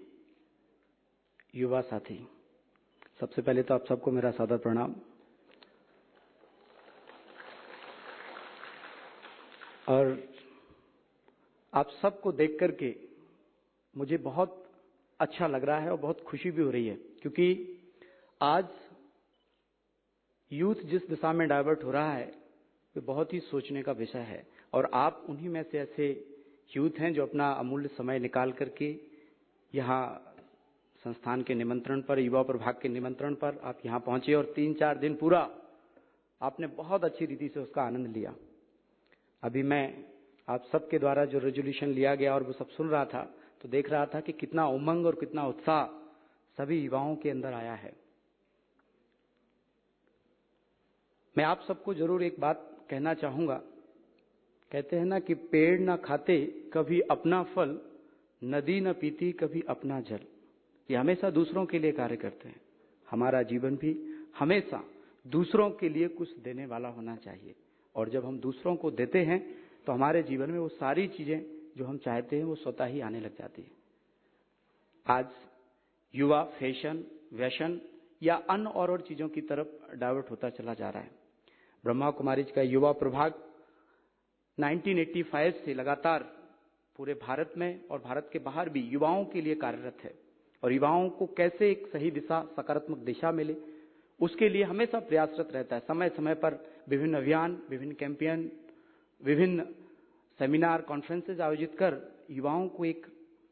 युवा साथी, सबसे पहले तो आप सबको मेरा सादर प्रणाम। और आप सबको देख करके मुझे बहुत अच्छा लग रहा है और बहुत खुशी भी हो रही है, क्योंकि आज यूथ जिस दिशा में डाइवर्ट हो रहा है वो बहुत ही सोचने का विषय है। और आप उन्हीं में से ऐसे यूथ हैं जो अपना अमूल्य समय निकाल करके यहाँ संस्थान के निमंत्रण पर, युवा प्रभाग के निमंत्रण पर आप यहाँ पहुंचे और 3-4 दिन पूरा आपने बहुत अच्छी रीति से उसका आनंद लिया। अभी मैं आप सबके द्वारा जो रेजोल्यूशन लिया गया और वो सब सुन रहा था तो देख रहा था कि कितना उमंग और कितना उत्साह सभी युवाओं के अंदर आया है। मैं आप सबको जरूर एक बात कहना चाहूंगा। कहते हैं ना कि पेड़ ना खाते कभी अपना फल, नदी न पीती कभी अपना जल। ये हमेशा दूसरों के लिए कार्य करते हैं। हमारा जीवन भी हमेशा दूसरों के लिए कुछ देने वाला होना चाहिए। और जब हम दूसरों को देते हैं तो हमारे जीवन में वो सारी चीजें जो हम चाहते हैं वो स्वतः ही आने लग जाती है। आज युवा फैशन, व्यसन या अन्य और चीजों की तरफ डाइवर्ट होता चला जा रहा है। ब्रह्मा कुमारीज का युवा प्रभाग 1985 से लगातार पूरे भारत में और भारत के बाहर भी युवाओं के लिए कार्यरत है। और युवाओं को कैसे एक सही दिशा, सकारात्मक दिशा मिले, उसके लिए हमेशा प्रयासरत रहता है। समय समय पर विभिन्न अभियान, विभिन्न कैंपेन, विभिन्न सेमिनार, कॉन्फ्रेंसेज आयोजित कर युवाओं को एक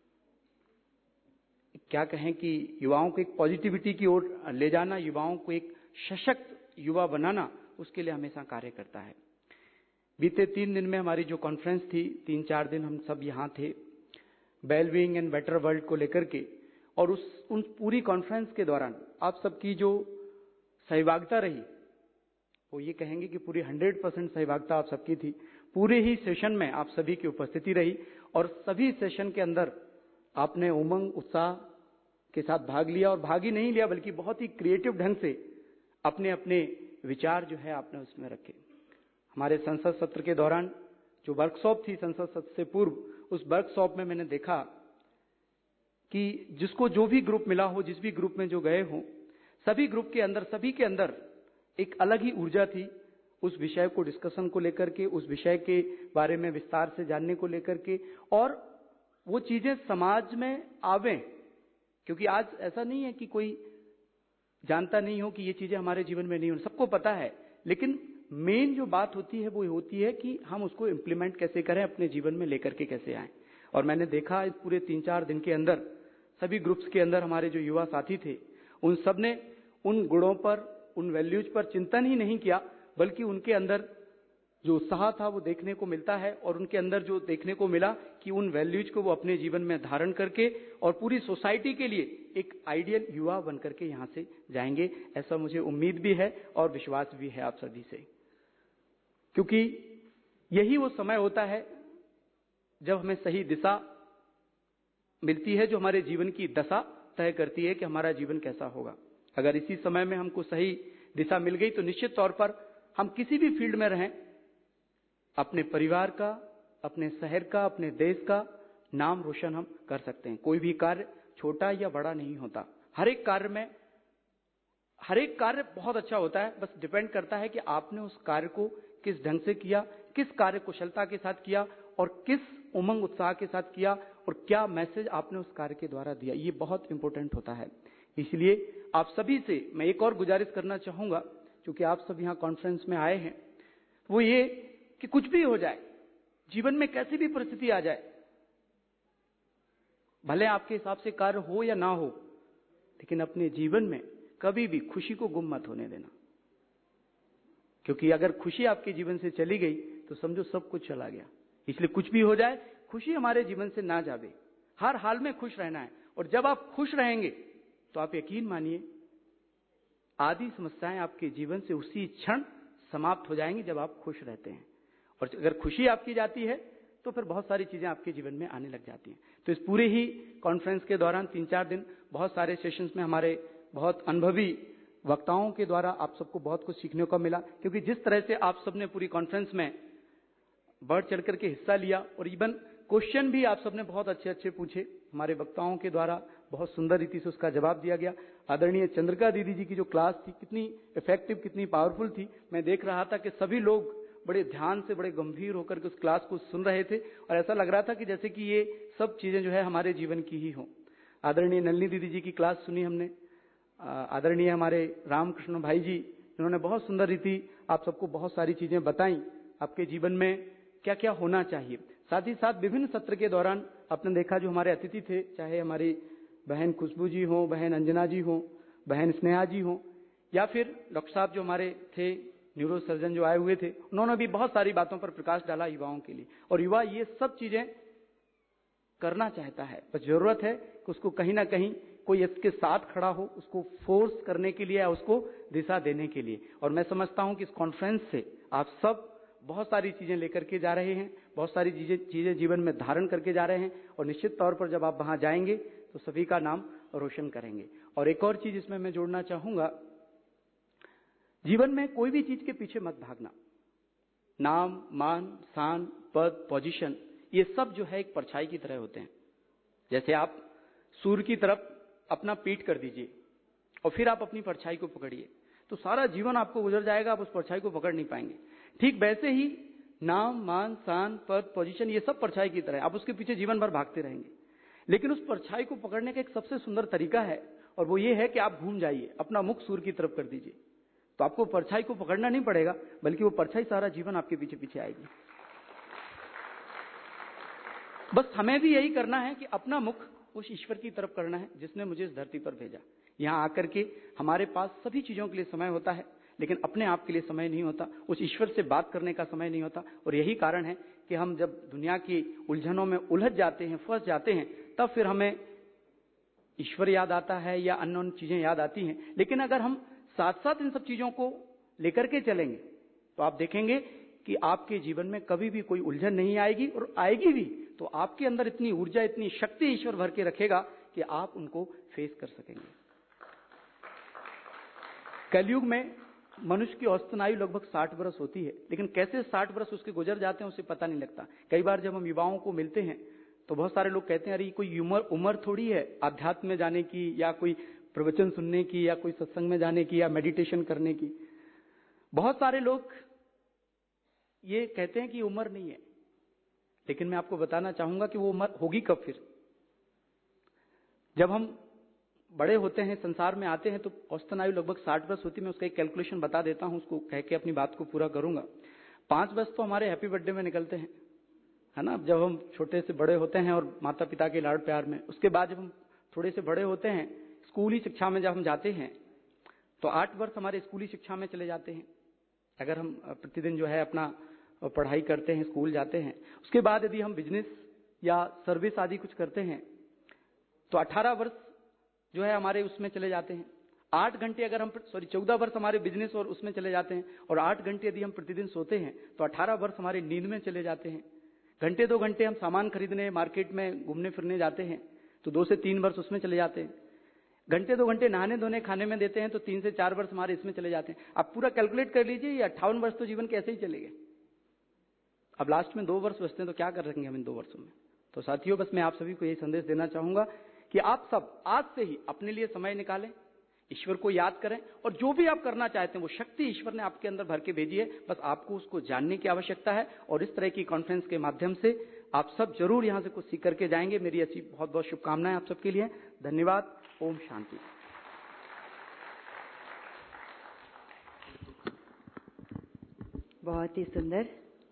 क्या कहें कि युवाओं को एक पॉजिटिविटी की ओर ले जाना, युवाओं को एक सशक्त युवा बनाना, उसके लिए हमेशा कार्य करता है। बीते 3 दिन में हमारी जो कॉन्फ्रेंस थी, 3-4 दिन हम सब यहाँ थे वेलबीइंग एंड बेटर वर्ल्ड को लेकर के। और उन पूरी कॉन्फ्रेंस के दौरान आप सबकी जो सहभागिता रही वो ये कहेंगे कि पूरी 100% सहभागिता आप सबकी थी। पूरे ही सेशन में आप सभी की उपस्थिति रही और सभी सेशन के अंदर आपने उमंग, उत्साह के साथ भाग लिया। और भाग ही नहीं लिया बल्कि बहुत ही क्रिएटिव ढंग से अपने अपने विचार जो है आपने उसमें रखे। हमारे संसद सत्र के दौरान जो वर्कशॉप थी संसद सत्र से पूर्व, उस वर्कशॉप में मैंने देखा कि जिसको जो भी ग्रुप मिला हो, जिस भी ग्रुप में जो गए हो, सभी ग्रुप के अंदर, सभी के अंदर एक अलग ही ऊर्जा थी उस विषय को डिस्कशन को लेकर के, उस विषय के बारे में विस्तार से जानने को लेकर के, और वो चीजें समाज में आवे। क्योंकि आज ऐसा नहीं है कि कोई जानता नहीं हो कि ये चीजें हमारे जीवन में नहीं हो, सबको पता है। लेकिन मेन जो बात होती है वो होती है कि हम उसको इम्प्लीमेंट कैसे करें, अपने जीवन में लेकर के कैसे आए। और मैंने देखा इस पूरे 3-4 दिन के अंदर सभी ग्रुप्स के अंदर हमारे जो युवा साथी थे, उन सब ने उन गुणों पर, उन वैल्यूज पर चिंतन ही नहीं किया, बल्कि उनके अंदर जो उत्साह था वो देखने को मिलता है। और उनके अंदर जो देखने को मिला कि उन वैल्यूज को वो अपने जीवन में धारण करके और पूरी सोसाइटी के लिए एक आइडियल युवा बन करके यहाँ से जाएंगे। ऐसा मुझे उम्मीद भी है और विश्वास भी है आप सभी से, क्योंकि यही वो समय होता है जब हमें सही दिशा मिलती है, जो हमारे जीवन की दशा तय करती है कि हमारा जीवन कैसा होगा। अगर इसी समय में हमको सही दिशा मिल गई तो निश्चित तौर पर हम किसी भी फील्ड में रहें, अपने परिवार का, अपने शहर का, अपने देश का नाम रोशन हम कर सकते हैं। कोई भी कार्य छोटा या बड़ा नहीं होता। हर एक कार्य बहुत अच्छा होता है। बस डिपेंड करता है कि आपने उस कार्य को किस ढंग से किया, किस कार्य कुशलता के साथ किया और किस उमंग उत्साह के साथ किया और क्या मैसेज आपने उस कार्य के द्वारा दिया, ये बहुत इंपॉर्टेंट होता है। इसलिए आप सभी से मैं एक और गुजारिश करना चाहूंगा, क्योंकि आप सब यहाँ कॉन्फ्रेंस में आए हैं, वो ये कि कुछ भी हो जाए, जीवन में कैसी भी परिस्थिति आ जाए, भले आपके हिसाब से कार्य हो या ना हो, लेकिन अपने जीवन में कभी भी खुशी को गुम मत होने देना। क्योंकि अगर खुशी आपके जीवन से चली गई तो समझो सब कुछ चला गया। इसलिए कुछ भी हो जाए, खुशी हमारे जीवन से ना जावे, हर हाल में खुश रहना है। और जब आप खुश रहेंगे तो आप यकीन मानिए आदि समस्याएं आपके जीवन से उसी क्षण समाप्त हो जाएंगी जब आप खुश रहते हैं। और अगर खुशी आपकी जाती है तो फिर बहुत सारी चीजें आपके जीवन में आने लग जाती हैं। तो इस पूरे ही कॉन्फ्रेंस के दौरान 3-4 दिन बहुत सारे सेशंस में हमारे बहुत अनुभवी वक्ताओं के द्वारा आप सबको बहुत कुछ सीखने को मिला। क्योंकि जिस तरह से आप सबने पूरी कॉन्फ्रेंस में बढ़ चढ़ करके हिस्सा लिया और इवन क्वेश्चन भी आप सबने बहुत अच्छे अच्छे पूछे, हमारे वक्ताओं के द्वारा बहुत सुंदर रीति से उसका जवाब दिया गया। आदरणीय चंद्रिका दीदी जी की जो क्लास थी कितनी इफेक्टिव, कितनी पावरफुल थी। मैं देख रहा था कि सभी लोग बड़े ध्यान से, बड़े गंभीर होकर के उस क्लास को सुन रहे थे और ऐसा लग रहा था कि जैसे कि ये सब चीजें जो है हमारे जीवन की ही हो। आदरणीय नलिनी दीदी जी की क्लास सुनी हमने। आदरणीय हमारे रामकृष्ण भाई जी, इन्होंने बहुत सुंदर रीति आप सबको बहुत सारी चीजें बताई, आपके जीवन में क्या क्या होना चाहिए। साथ ही साथ विभिन्न सत्र के दौरान आपने देखा जो हमारे अतिथि थे, चाहे हमारी बहन खुशबू जी हो, बहन अंजना जी हो, बहन स्नेहा जी हो, या फिर डॉक्टर साहब जो हमारे थे न्यूरो सर्जन जो आए हुए थे, उन्होंने भी बहुत सारी बातों पर प्रकाश डाला युवाओं के लिए। और युवा ये सब चीजें करना चाहता है, बस जरूरत है कि उसको कहीं ना कहीं कोई इसके साथ खड़ा हो, उसको फोर्स करने के लिए या उसको दिशा देने के लिए। और मैं समझता हूं कि इस कॉन्फ्रेंस से आप सब बहुत सारी चीजें लेकर के जा रहे हैं, बहुत सारी चीजें जीवन में धारण करके जा रहे हैं और निश्चित तौर पर जब आप वहां जाएंगे तो सभी का नाम रोशन करेंगे। और एक और चीज इसमें मैं जोड़ना चाहूंगा, जीवन में कोई भी चीज के पीछे मत भागना। नाम, मान, शान, पद, पोजीशन, ये सब जो है एक परछाई की तरह होते हैं। जैसे आप सूर्य की तरफ अपना पीठ कर दीजिए और फिर आप अपनी परछाई को पकड़िए, तो सारा जीवन आपको गुजर जाएगा, आप उस परछाई को पकड़ नहीं पाएंगे। ठीक वैसे ही नाम, मान, शान, पद, पोजीशन, ये सब परछाई की तरह, आप उसके पीछे जीवन भर भागते रहेंगे। लेकिन उस परछाई को पकड़ने का एक सबसे सुंदर तरीका है और वो ये है कि आप घूम जाइए, अपना मुख सूर्य की तरफ कर दीजिए, तो आपको परछाई को पकड़ना नहीं पड़ेगा, बल्कि वो परछाई सारा जीवन आपके पीछे पीछे आएगी। बस हमें भी यही करना है कि अपना मुख उस ईश्वर की तरफ करना है जिसने मुझे इस धरती पर भेजा। यहाँ आकर के हमारे पास सभी चीजों के लिए समय होता है, लेकिन अपने आप के लिए समय नहीं होता, उस ईश्वर से बात करने का समय नहीं होता। और यही कारण है कि हम जब दुनिया की उलझनों में उलझ जाते हैं, फंस जाते हैं, तब फिर हमें ईश्वर याद आता है या अन्य चीजें याद आती हैं। लेकिन अगर हम साथ साथ इन सब चीजों को लेकर के चलेंगे तो आप देखेंगे कि आपके जीवन में कभी भी कोई उलझन नहीं आएगी, और आएगी भी तो आपके अंदर इतनी ऊर्जा, इतनी शक्ति ईश्वर भर के रखेगा कि आप उनको फेस कर सकेंगे। कलयुग में मनुष्य की औसतन आयु लगभग 60 वर्ष होती है, लेकिन कैसे 60 वर्ष उसके गुजर जाते हैं उसे पता नहीं लगता। कई बार जब हम युवाओं को मिलते हैं तो बहुत सारे लोग कहते हैं अरे कोई उम्र थोड़ी है आध्यात्म में जाने की, या कोई प्रवचन सुनने की, या कोई सत्संग में जाने की, या मेडिटेशन करने की। बहुत सारे लोग ये कहते हैं कि उम्र नहीं है, लेकिन मैं आपको बताना चाहूंगा कि वो उम्र होगी कब। फिर जब हम बड़े होते हैं, संसार में आते हैं, तो औसतन आयु लगभग 60 वर्ष होती है। मैं उसका एक कैलकुलेशन बता देता हूं, उसको कह के अपनी बात को पूरा करूंगा। 5 वर्ष तो हमारे हैप्पी बर्थडे में निकलते हैं, है ना, जब हम छोटे से बड़े होते हैं और माता पिता के लाड़ प्यार में। उसके बाद जब हम थोड़े से बड़े होते हैं, स्कूली शिक्षा में जब हम जाते हैं, तो 8 वर्ष हमारे स्कूली शिक्षा में चले जाते हैं, अगर हम प्रतिदिन जो है अपना पढ़ाई करते हैं, स्कूल जाते हैं। उसके बाद यदि हम बिजनेस या सर्विस आदि कुछ करते हैं तो 18 वर्ष जो है हमारे उसमें चले जाते हैं। 8 घंटे अगर हम 14 वर्ष हमारे बिजनेस और उसमें चले जाते हैं, और 8 घंटे यदि हम प्रतिदिन सोते हैं तो 18 वर्ष हमारे नींद में चले जाते हैं। घंटे 2 घंटे हम सामान खरीदने, मार्केट में घूमने फिरने जाते हैं, तो 2 से 3 वर्ष उसमें चले जाते हैं। घंटे 2 घंटे नहाने धोने खाने में देते हैं, तो 3 से 4 वर्ष हमारे इसमें चले जाते हैं। आप पूरा कैलकुलेट कर लीजिए, ये 58 वर्ष तो जीवन कैसे ही चले गए। अब लास्ट में 2 वर्ष बचते हैं, तो क्या कर सकेंगे हम इन 2 वर्षों में। तो साथियों, बस मैं आप सभी को यही संदेश देना चाहूंगा कि आप सब आज से ही अपने लिए समय निकालें, ईश्वर को याद करें और जो भी आप करना चाहते हैं वो शक्ति ईश्वर ने आपके अंदर भर के भेजी है, बस आपको उसको जानने की आवश्यकता है। और इस तरह की कॉन्फ्रेंस के माध्यम से आप सब जरूर यहां से कुछ सीख करके जाएंगे। मेरी अच्छी बहुत बहुत शुभकामनाएं आप सबके लिए। धन्यवाद। ओम शांति। बहुत ही सुंदर,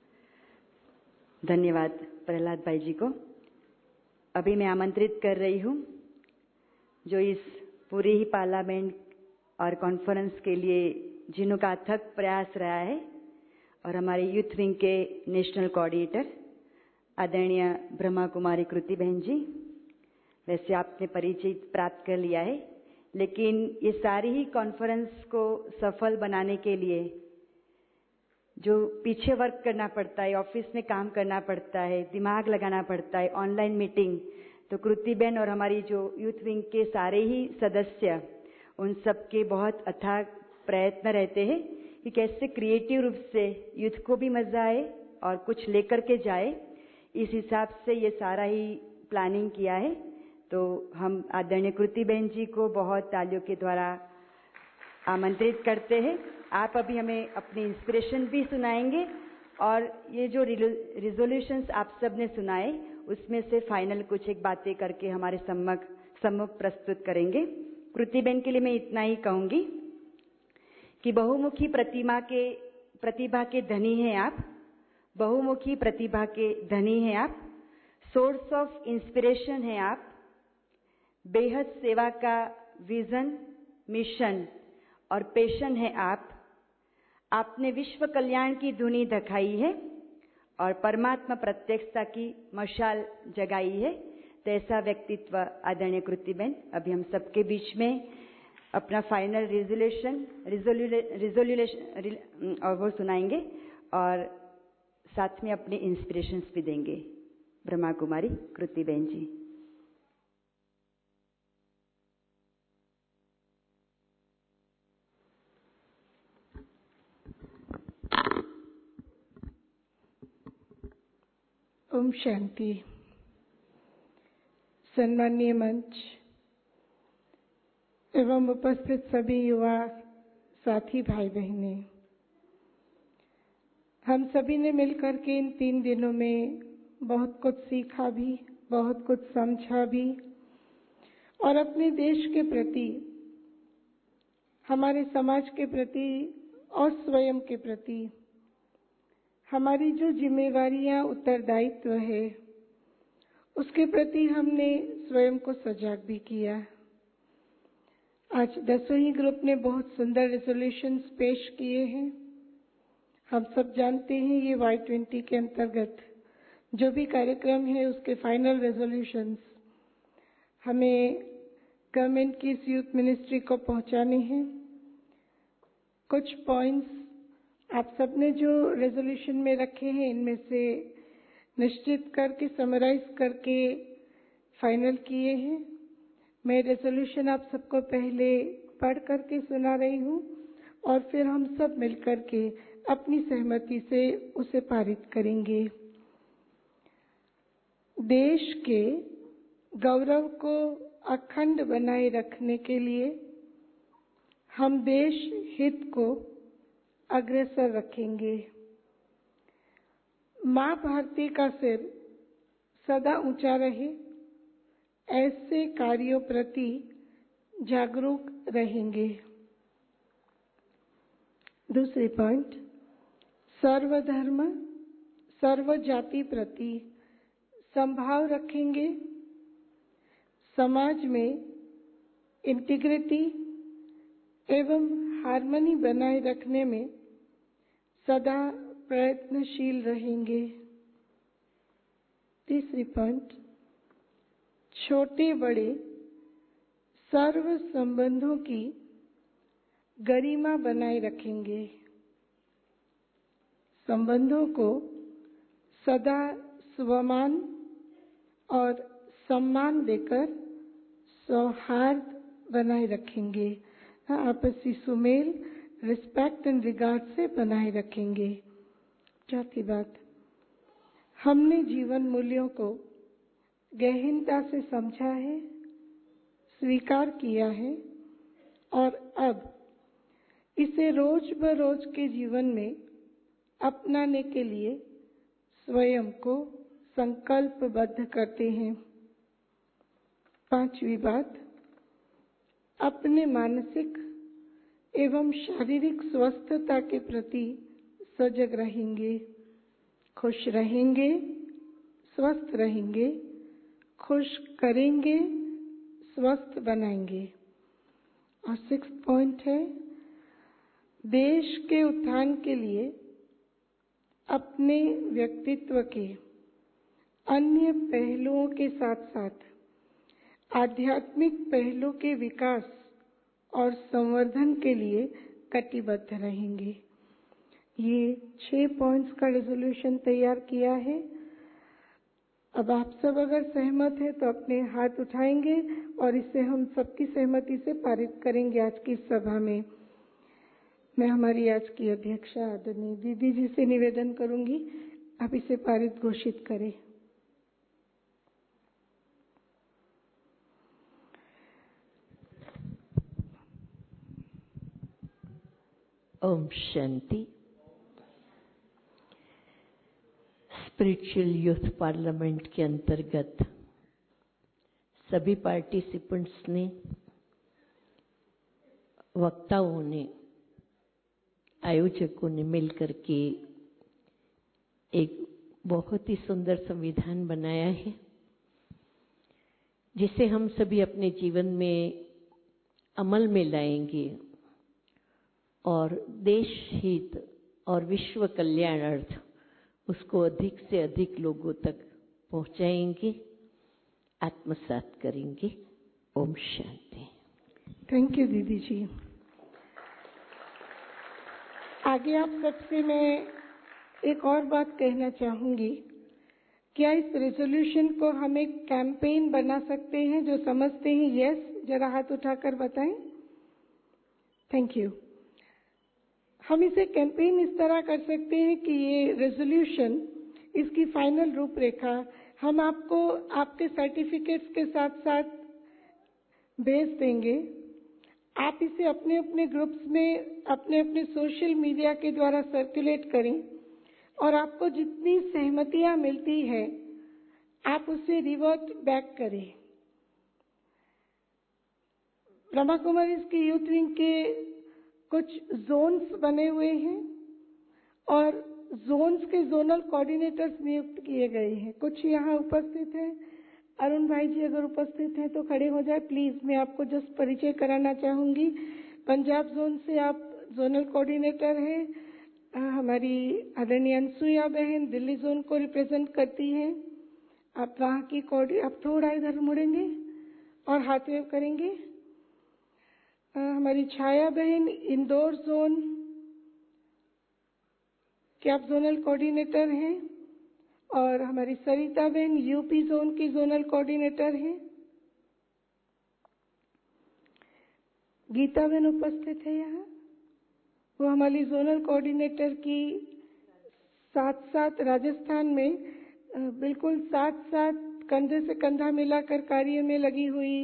धन्यवाद प्रहलाद भाई जी को। अभी मैं आमंत्रित कर रही हूं जो इस पूरी ही पार्लियामेंट और कॉन्फ्रेंस के लिए जिनका अथक प्रयास रहा है, और हमारे यूथ विंग के नेशनल कोऑर्डिनेटर आदरणीय ब्रह्मा कुमारी कृति बहन जी। वैसे आपने परिचय प्राप्त कर लिया है, लेकिन ये सारी ही कॉन्फ्रेंस को सफल बनाने के लिए जो पीछे वर्क करना पड़ता है, ऑफिस में काम करना पड़ता है, दिमाग लगाना पड़ता है, ऑनलाइन मीटिंग, तो कृति बहन और हमारी जो यूथ विंग के सारे ही सदस्य, उन सबके बहुत अथाग प्रयत्न रहते हैं कि कैसे क्रिएटिव रूप से यूथ को भी मजा आए और कुछ लेकर के जाए। इस हिसाब से ये सारा ही प्लानिंग किया है। तो हम आदरणीय कृति बहन जी को बहुत तालियों के द्वारा आमंत्रित करते हैं। आप अभी हमें अपनी इंस्पिरेशन भी सुनाएंगे और ये जो रिजोल्यूशंस आप सब ने सुनाए उसमें से फाइनल कुछ एक बातें करके हमारे सम्मुख प्रस्तुत करेंगे। कृति बहन के लिए मैं इतना ही कहूंगी कि बहुमुखी प्रतिभा के धनी हैं आप, बहुमुखी प्रतिभा के धनी हैं आप, सोर्स ऑफ इंस्पिरेशन हैं आप, बेहद सेवा का विजन, मिशन और पैशन है आप। आपने विश्व कल्याण की धुनी दिखाई है और परमात्मा प्रत्यक्षता की मशाल जगाई है। तो ऐसा व्यक्तित्व आदरणीय कृति बहन अभी हम सबके बीच में अपना फाइनल रिजोल्यूशन और वो सुनाएंगे और साथ में अपने इंस्पिरेशंस भी देंगे। ब्रह्मा कुमारी कृति बहन जी। ओम शांति। सम्माननीय मंच एवं उपस्थित सभी युवा साथी भाई बहनें, हम सभी ने मिलकर के इन 3 दिनों में बहुत कुछ सीखा भी, बहुत कुछ समझा भी और अपने देश के प्रति, हमारे समाज के प्रति और स्वयं के प्रति हमारी जो जिम्मेवारियां, उत्तरदायित्व है, उसके प्रति हमने स्वयं को सजग भी किया। आज 10 ही ग्रुप ने बहुत सुंदर रेजोल्यूशंस पेश किए हैं। हम सब जानते हैं ये Y20 के अंतर्गत जो भी कार्यक्रम है उसके फाइनल रेजोल्यूशंस हमें गवर्नमेंट की इस यूथ मिनिस्ट्री को पहुंचाने हैं। कुछ पॉइंट्स आप सबने जो रेजोल्यूशन में रखे हैं इनमें से निश्चित करके समराइज करके फाइनल किए हैं। मैं रेजोल्यूशन आप सबको पहले पढ़ करके सुना रही हूँ और फिर हम सब मिलकर के अपनी सहमति से उसे पारित करेंगे। देश के गौरव को अखंड बनाए रखने के लिए हम देश हित को अग्रसर रखेंगे। मां भारती का सिर सदा ऊंचा रहे, ऐसे कार्यों प्रति जागरूक रहेंगे। दूसरी पॉइंट, सर्वधर्म सर्व जाति प्रति संभाव रखेंगे। समाज में इंटीग्रिटी एवं हार्मनी बनाए रखने में सदा प्रयत्नशील रहेंगे। तीसरी पॉइंट, छोटे बड़े सर्व संबंधों की गरिमा बनाए रखेंगे। संबंधों को सदा स्वमान और सम्मान देकर सौहार्द बनाए रखेंगे। आपसी सुमेल, रिस्पेक्ट एंड रिगार्ड से बनाए रखेंगे। चौथी बात, हमने जीवन मूल्यों को गहनता से समझा है, स्वीकार किया है और अब इसे रोज बरोज के जीवन में अपनाने के लिए स्वयं को संकल्पबद्ध करते हैं। 5वीं बात, अपने मानसिक एवं शारीरिक स्वस्थता के प्रति सजग रहेंगे, खुश रहेंगे, स्वस्थ रहेंगे, खुश करेंगे, स्वस्थ बनाएंगे। और 6th पॉइंट है, देश के उत्थान के लिए अपने व्यक्तित्व के अन्य पहलुओं के साथ साथ आध्यात्मिक पहलू के विकास और संवर्धन के लिए कटिबद्ध रहेंगे। ये 6 पॉइंट्स का रेजोल्यूशन तैयार किया है। अब आप सब अगर सहमत हैं तो अपने हाथ उठाएंगे और इसे हम सबकी सहमति से पारित करेंगे आज की सभा में। मैं हमारी आज की अध्यक्षा आदरणीय दीदी जी से निवेदन करूंगी, आप इसे पारित घोषित करें। ओम शांति। स्पिरिचुअल यूथ पार्लियामेंट के अंतर्गत सभी पार्टिसिपेंट्स ने, वक्ताओं ने, आयोजकों ने मिलकर के एक बहुत ही सुंदर संविधान बनाया है, जिसे हम सभी अपने जीवन में अमल में लाएंगे और देश हित और विश्व कल्याणार्थ उसको अधिक से अधिक लोगों तक पहुंचाएंगे, आत्मसात करेंगे। ओम शांति। थैंक यू दीदी जी। आगे आप सबसे मैं एक और बात कहना चाहूंगी। क्या इस रेजोल्यूशन को हम एक कैंपेन बना सकते हैं? जो समझते हैं यस, जरा हाथ उठाकर बताएं। Thank you. हम इसे कैंपेन इस तरह कर सकते हैं कि ये रेजोल्यूशन, इसकी फाइनल रूपरेखा हम आपको आपके सर्टिफिकेट्स के साथ साथ भेज देंगे। आप इसे अपने अपने ग्रुप्स में, अपने अपने सोशल मीडिया के द्वारा सर्कुलेट करें और आपको जितनी सहमतियां मिलती है आप उसे रिवर्ट बैक करें। ब्रह्मा कुमारीज की यूथ विंग के कुछ जोन्स बने हुए हैं और जोन्स के जोनल कोऑर्डिनेटर्स नियुक्त किए गए हैं। कुछ यहाँ उपस्थित हैं। अरुण भाई जी अगर उपस्थित हैं तो खड़े हो जाए प्लीज। मैं आपको जस्ट परिचय कराना चाहूंगी। पंजाब जोन से आप जोनल कोऑर्डिनेटर हैं। हमारी आदरणीय अनसुईया बहन दिल्ली जोन को रिप्रेजेंट करती हैं। आप वहाँ की आप थोड़ा इधर मुड़ेंगे और हाथ वेव करेंगे। हमारी छाया बहन इंदौर जोन के आप जोनल कोऑर्डिनेटर हैं और हमारी सरिता बहन यूपी जोन की जोनल कोऑर्डिनेटर हैं। गीता बहन उपस्थित है यहाँ, वो हमारी जोनल कोऑर्डिनेटर की साथ साथ राजस्थान में बिल्कुल साथ साथ कंधे से कंधा मिलाकर कार्य में लगी हुई।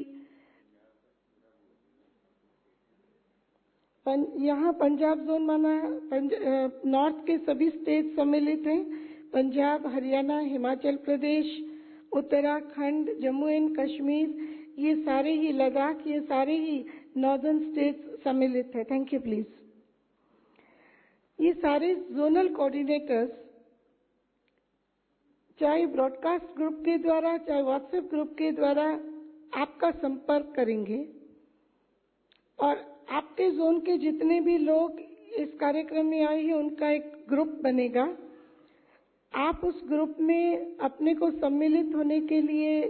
यहाँ पंजाब जोन माना नॉर्थ के सभी स्टेट सम्मिलित हैं। पंजाब, हरियाणा, हिमाचल प्रदेश, उत्तराखंड, जम्मू एंड कश्मीर, ये सारे ही लद्दाख, ये सारे ही नॉर्दर्न स्टेट्स सम्मिलित है। Thank you please. ये सारे जोनल कोऑर्डिनेटर्स चाहे ब्रॉडकास्ट ग्रुप के द्वारा चाहे व्हाट्सएप ग्रुप के द्वारा आपका संपर्क करेंगे और आपके जोन के जितने भी लोग इस कार्यक्रम में आए हैं उनका एक ग्रुप बनेगा। आप उस ग्रुप में अपने को सम्मिलित होने के लिए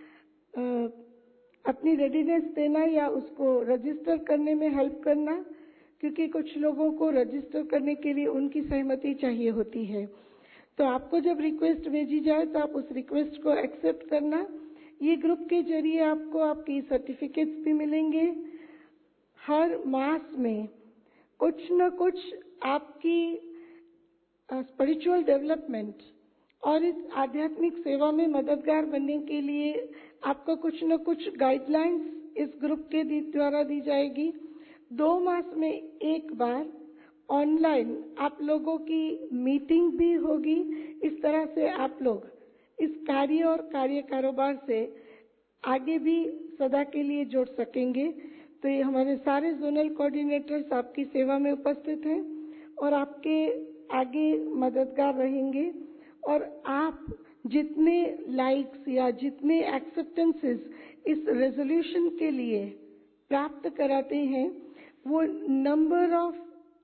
अपनी रेडीनेस देना या उसको रजिस्टर करने में हेल्प करना, क्योंकि कुछ लोगों को रजिस्टर करने के लिए उनकी सहमति चाहिए होती है। तो आपको जब रिक्वेस्ट भेजी जाए तो आप उस रिक्वेस्ट को एक्सेप्ट करना। ये ग्रुप के जरिए आपको आपकी सर्टिफिकेट्स भी मिलेंगे। हर मास में कुछ न कुछ आपकी स्पिरिचुअल डेवलपमेंट और इस आध्यात्मिक सेवा में मददगार बनने के लिए आपको कुछ न कुछ गाइडलाइंस इस ग्रुप के द्वारा दी जाएगी 2 मास में एक बार ऑनलाइन आप लोगों की मीटिंग भी होगी। इस तरह से आप लोग इस कार्य और कार्य कारोबार से आगे भी सदा के लिए जुड़ सकेंगे। तो ये हमारे सारे जोनल कोऑर्डिनेटर्स आपकी सेवा में उपस्थित हैं और आपके आगे मददगार रहेंगे। और आप जितने लाइक्स या जितने एक्सेप्टेंसेस इस रेजोल्यूशन के लिए प्राप्त कराते हैं, वो नंबर ऑफ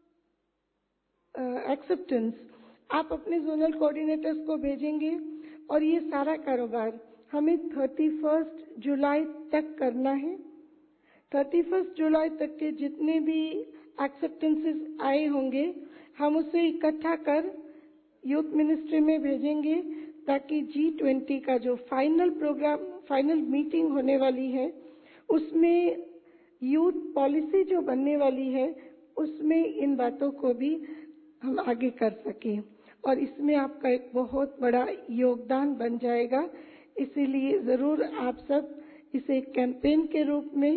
एक्सेप्टेंस आप अपने जोनल कोऑर्डिनेटर्स को भेजेंगे और ये सारा कारोबार हमें 31 जुलाई तक करना है। 31 जुलाई तक के जितने भी एक्सेप्टेंसेस आए होंगे हम उसे इकट्ठा कर यूथ मिनिस्ट्री में भेजेंगे ताकि G20 का जो फाइनल प्रोग्राम, फाइनल मीटिंग होने वाली है, उसमें यूथ पॉलिसी जो बनने वाली है उसमें इन बातों को भी हम आगे कर सकें। और इसमें आपका एक बहुत बड़ा योगदान बन जाएगा। इसीलिए जरूर आप सब इसे कैंपेन के रूप में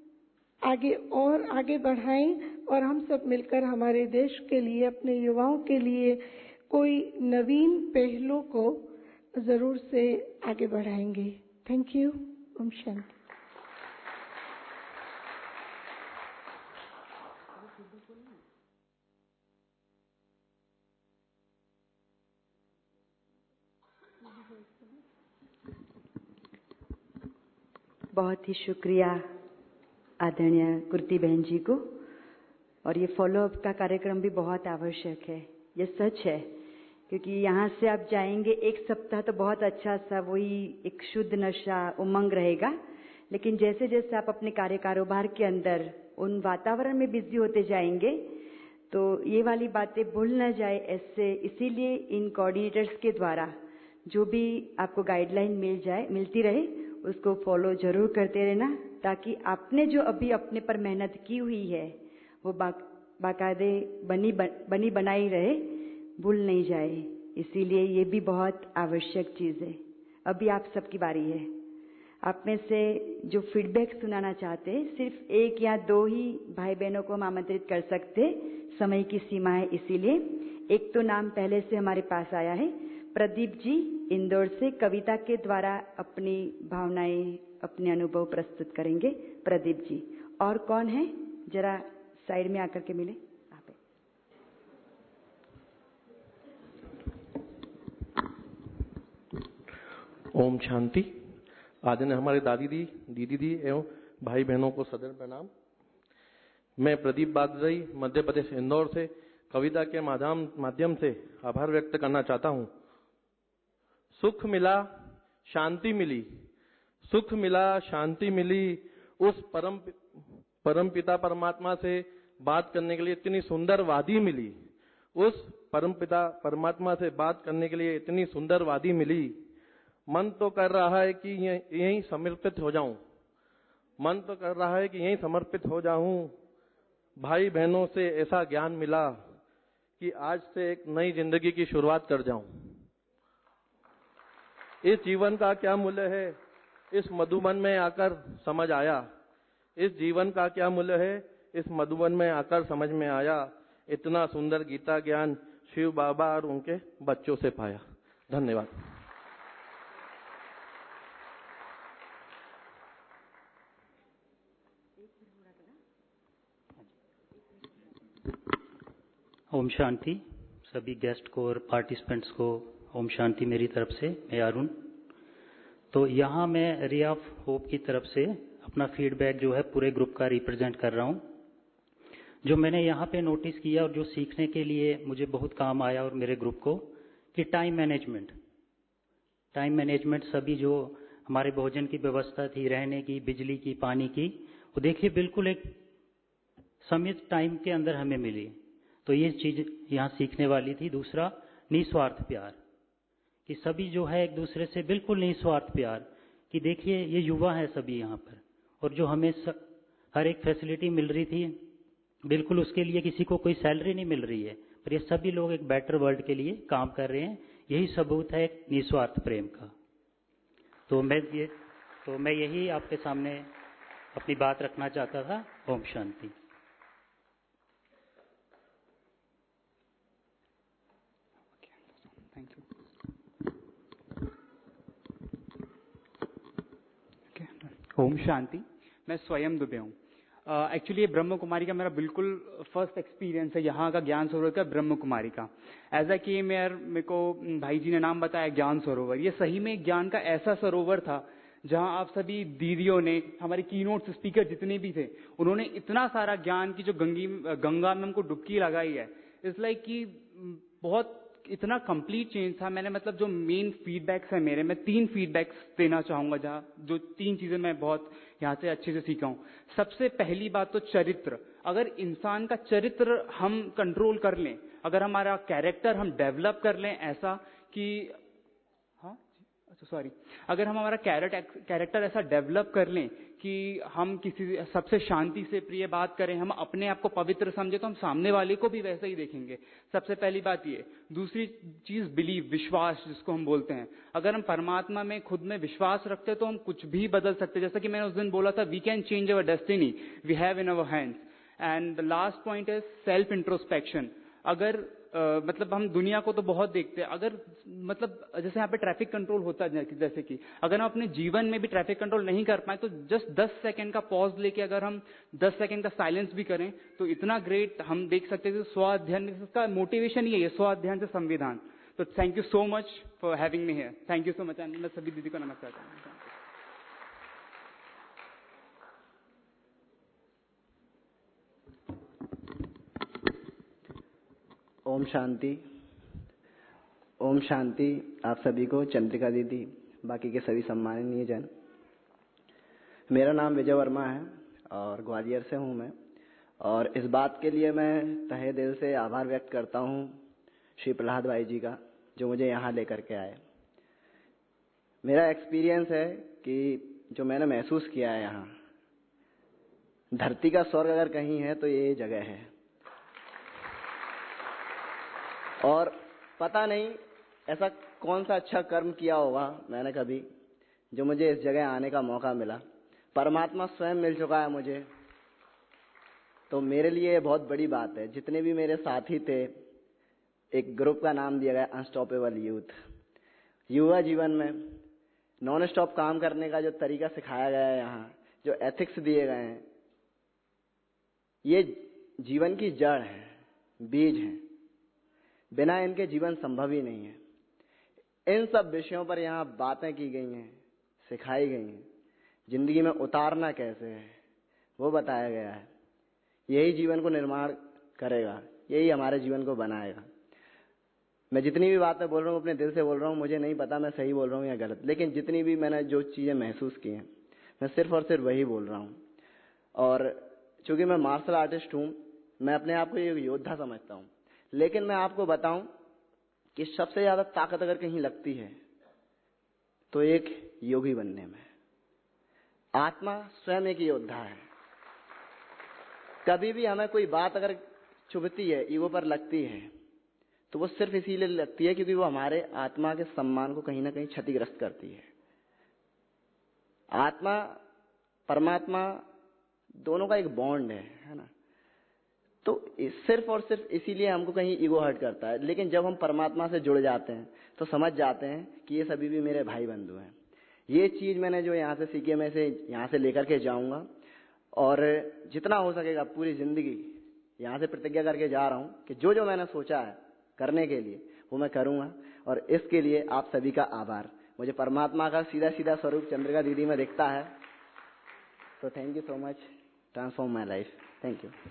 आगे बढ़ाएं और हम सब मिलकर हमारे देश के लिए, अपने युवाओं के लिए कोई नवीन पहलों को जरूर से आगे बढ़ाएंगे। Thank you. ओम शांति। बहुत ही शुक्रिया आदरणीय कुर्ती बहन जी को। और ये फॉलोअप का कार्यक्रम भी बहुत आवश्यक है, ये सच है, क्योंकि यहाँ से आप जाएंगे 1 सप्ताह तो बहुत अच्छा सा वही एक शुद्ध नशा उमंग रहेगा, लेकिन जैसे जैसे आप अपने कार्य कारोबार के अंदर उन वातावरण में बिजी होते जाएंगे तो ये वाली बातें भूल न जाए ऐसे। इसीलिए इन कोऑर्डिनेटर्स के द्वारा जो भी आपको गाइडलाइन मिलती रहे उसको फॉलो जरूर करते रहना, ताकि आपने जो अभी अपने पर मेहनत की हुई है वो बाकायदे बनी बनाई रहे, भूल नहीं जाए। इसीलिए ये भी बहुत आवश्यक चीज है। अभी आप सबकी बारी है। आप में से जो फीडबैक सुनाना चाहते हैं, सिर्फ 1 या 2 ही भाई बहनों को हम आमंत्रित कर सकते, समय की सीमा है। इसीलिए एक तो नाम पहले से हमारे पास आया है, प्रदीप जी इंदौर से कविता के द्वारा अपनी भावनाएं, अपने अनुभव प्रस्तुत करेंगे। प्रदीप जी। और कौन है, जरा साइड में आकर के मिले। ओम शांति। आदरणीय हमारे दीदी दी एवं भाई बहनों को सदर प्रणाम। मैं प्रदीप बागजई मध्य प्रदेश इंदौर से कविता के माध्यम से आभार व्यक्त करना चाहता हूँ। सुख मिला शांति मिली, सुख मिला शांति मिली, उस परम पिता परमात्मा से बात करने के लिए इतनी सुंदर वादी मिली, उस परम पिता परमात्मा से बात करने के लिए इतनी सुंदर वादी मिली। मन तो कर रहा है कि यहीं समर्पित हो जाऊं, मन तो कर रहा है कि यहीं समर्पित हो जाऊं। भाई बहनों से ऐसा ज्ञान मिला कि आज से एक नई जिंदगी की शुरुआत कर जाऊं। इस जीवन का क्या मूल्य है, इस मधुबन में आकर समझ आया। इस जीवन का क्या मूल्य है, इस मधुबन में आकर समझ में आया। इतना सुंदर गीता ज्ञान शिव बाबा और उनके बच्चों से पाया। धन्यवाद। ओम शांति। सभी गेस्ट को और पार्टिसिपेंट्स को ओम शांति मेरी तरफ से। मैं अरुण। तो यहाँ मैं रे ऑफ होप की तरफ से अपना फीडबैक जो है पूरे ग्रुप का रिप्रेजेंट कर रहा हूँ। जो मैंने यहाँ पे नोटिस किया और जो सीखने के लिए मुझे बहुत काम आया और मेरे ग्रुप को, कि टाइम मैनेजमेंट सभी जो हमारे भोजन की व्यवस्था थी, रहने की, बिजली की, पानी की, वो देखिए बिल्कुल एक सीमित टाइम के अंदर हमें मिली। तो ये चीज यहाँ सीखने वाली थी। दूसरा, निस्वार्थ प्यार, कि सभी जो है एक दूसरे से बिल्कुल निस्वार्थ प्यार, कि देखिए ये युवा है सभी यहाँ पर, और जो हमें हर एक फैसिलिटी मिल रही थी, बिल्कुल उसके लिए किसी को कोई सैलरी नहीं मिल रही है, पर ये सभी लोग एक बेटर वर्ल्ड के लिए काम कर रहे हैं। यही सबूत है एक निस्वार्थ प्रेम का। तो मैं यही आपके सामने अपनी बात रखना चाहता था। ओम शांति। ओम शांति। मैं स्वयं दुबे हूँ। एक्चुअली ये ब्रह्म कुमारी का मेरा बिल्कुल फर्स्ट एक्सपीरियंस है, यहाँ का ज्ञान सरोवर का ब्रह्म कुमारी का। एज अ के मेरे को भाई जी ने नाम बताया ज्ञान सरोवर। ये सही में ज्ञान का ऐसा सरोवर था जहाँ आप सभी दीदियों ने, हमारे कीनोट स्पीकर जितने भी थे, उन्होंने इतना सारा ज्ञान की जो गंगा में हमको डुबकी लगाई है, इट्स लाइक कि बहुत इतना कंप्लीट चेंज था। मैंने मतलब जो मेन फीडबैक्स है मेरे, मैं 3 फीडबैक्स देना चाहूंगा, जहाँ जो 3 चीजें मैं बहुत यहाँ से अच्छे से सीखा हूँ। सबसे पहली बात तो चरित्र। अगर इंसान का चरित्र हम कंट्रोल कर लें, अगर हमारा कैरेक्टर हम डेवलप कर लें ऐसा कि अगर हम हमारा कैरेक्टर ऐसा डेवलप कर लें कि हम किसी सबसे शांति से प्रिय बात करें, हम अपने आप को पवित्र समझे, तो हम सामने वाले को भी वैसे ही देखेंगे। सबसे पहली बात ये। दूसरी चीज बिलीव, विश्वास जिसको हम बोलते हैं। अगर हम परमात्मा में खुद में विश्वास रखते हैं तो हम कुछ भी बदल सकते हैं। जैसा कि मैंने उस दिन बोला था, we can change our destiny, we have in our hands. And the last point is self introspection. अगर मतलब हम दुनिया को तो बहुत देखते हैं, अगर मतलब जैसे यहाँ पे ट्रैफिक कंट्रोल होता है, जैसे कि अगर हम अपने जीवन में भी ट्रैफिक कंट्रोल नहीं कर पाए तो जस्ट 10 सेकंड का पॉज लेके अगर हम 10 सेकंड का साइलेंस भी करें तो इतना ग्रेट हम देख सकते हैं। स्व अध्ययन का मोटिवेशन ही है, स्व अध्ययन से संविधान। तो thank you so much for having me here. Thank you so much. मैं सभी दीदी को नमस्कार करता हूँ। ओम शांति। ओम शांति आप सभी को, चंद्रिका दीदी, बाकी के सभी सम्माननीय जन। मेरा नाम विजय वर्मा है और ग्वालियर से हूँ मैं। और इस बात के लिए मैं तहे दिल से आभार व्यक्त करता हूँ श्री प्रहलाद भाई जी का, जो मुझे यहाँ लेकर के आए। मेरा एक्सपीरियंस है कि जो मैंने महसूस किया है यहाँ, धरती का स्वर्ग अगर कहीं है तो ये जगह है। और पता नहीं ऐसा कौन सा अच्छा कर्म किया होगा मैंने कभी, जो मुझे इस जगह आने का मौका मिला। परमात्मा स्वयं मिल चुका है मुझे, तो मेरे लिए बहुत बड़ी बात है। जितने भी मेरे साथी थे, एक ग्रुप का नाम दिया गया अनस्टॉपेबल यूथ। युवा जीवन में नॉन स्टॉप काम करने का जो तरीका सिखाया गया है यहाँ, जो एथिक्स दिए गए हैं, ये जीवन की जड़ है, बीज है। बिना इनके जीवन संभव ही नहीं है। इन सब विषयों पर यहाँ बातें की गई हैं, सिखाई गई हैं। जिंदगी में उतारना कैसे है वो बताया गया है। यही जीवन को निर्माण करेगा, यही हमारे जीवन को बनाएगा। मैं जितनी भी बातें बोल रहा हूँ अपने दिल से बोल रहा हूँ। मुझे नहीं पता मैं सही बोल रहा हूँ या गलत, लेकिन जितनी भी मैंने जो चीजें महसूस की हैं, मैं सिर्फ और सिर्फ वही बोल रहा हूँ। और चूंकि मैं मार्शल आर्टिस्ट हूँ, मैं अपने आप को एक योद्धा समझता हूँ। लेकिन मैं आपको बताऊं कि सबसे ज्यादा ताकत अगर कहीं लगती है तो एक योगी बनने में। आत्मा स्वयं एक योद्धा है। कभी भी हमें कोई बात अगर चुभती है, ईगो पर लगती है, तो वो सिर्फ इसीलिए लगती है क्योंकि वो हमारे आत्मा के सम्मान को कहीं ना कहीं क्षतिग्रस्त करती है। आत्मा परमात्मा दोनों का एक बॉन्ड है ना। तो सिर्फ और सिर्फ इसीलिए हमको कहीं ईगो हर्ट करता है। लेकिन जब हम परमात्मा से जुड़ जाते हैं तो समझ जाते हैं कि ये सभी भी मेरे भाई बंधु हैं। ये चीज मैंने जो यहाँ से सीखी है, मैं इसे यहाँ से लेकर के जाऊंगा और जितना हो सकेगा पूरी जिंदगी यहाँ से प्रतिज्ञा करके जा रहा हूँ कि जो जो मैंने सोचा है करने के लिए वो मैं करूंगा। और इसके लिए आप सभी का आभार। मुझे परमात्मा का सीधा सीधा स्वरूप चंद्रिका दीदी में दिखता है। तो thank you so much, transform my life. Thank you.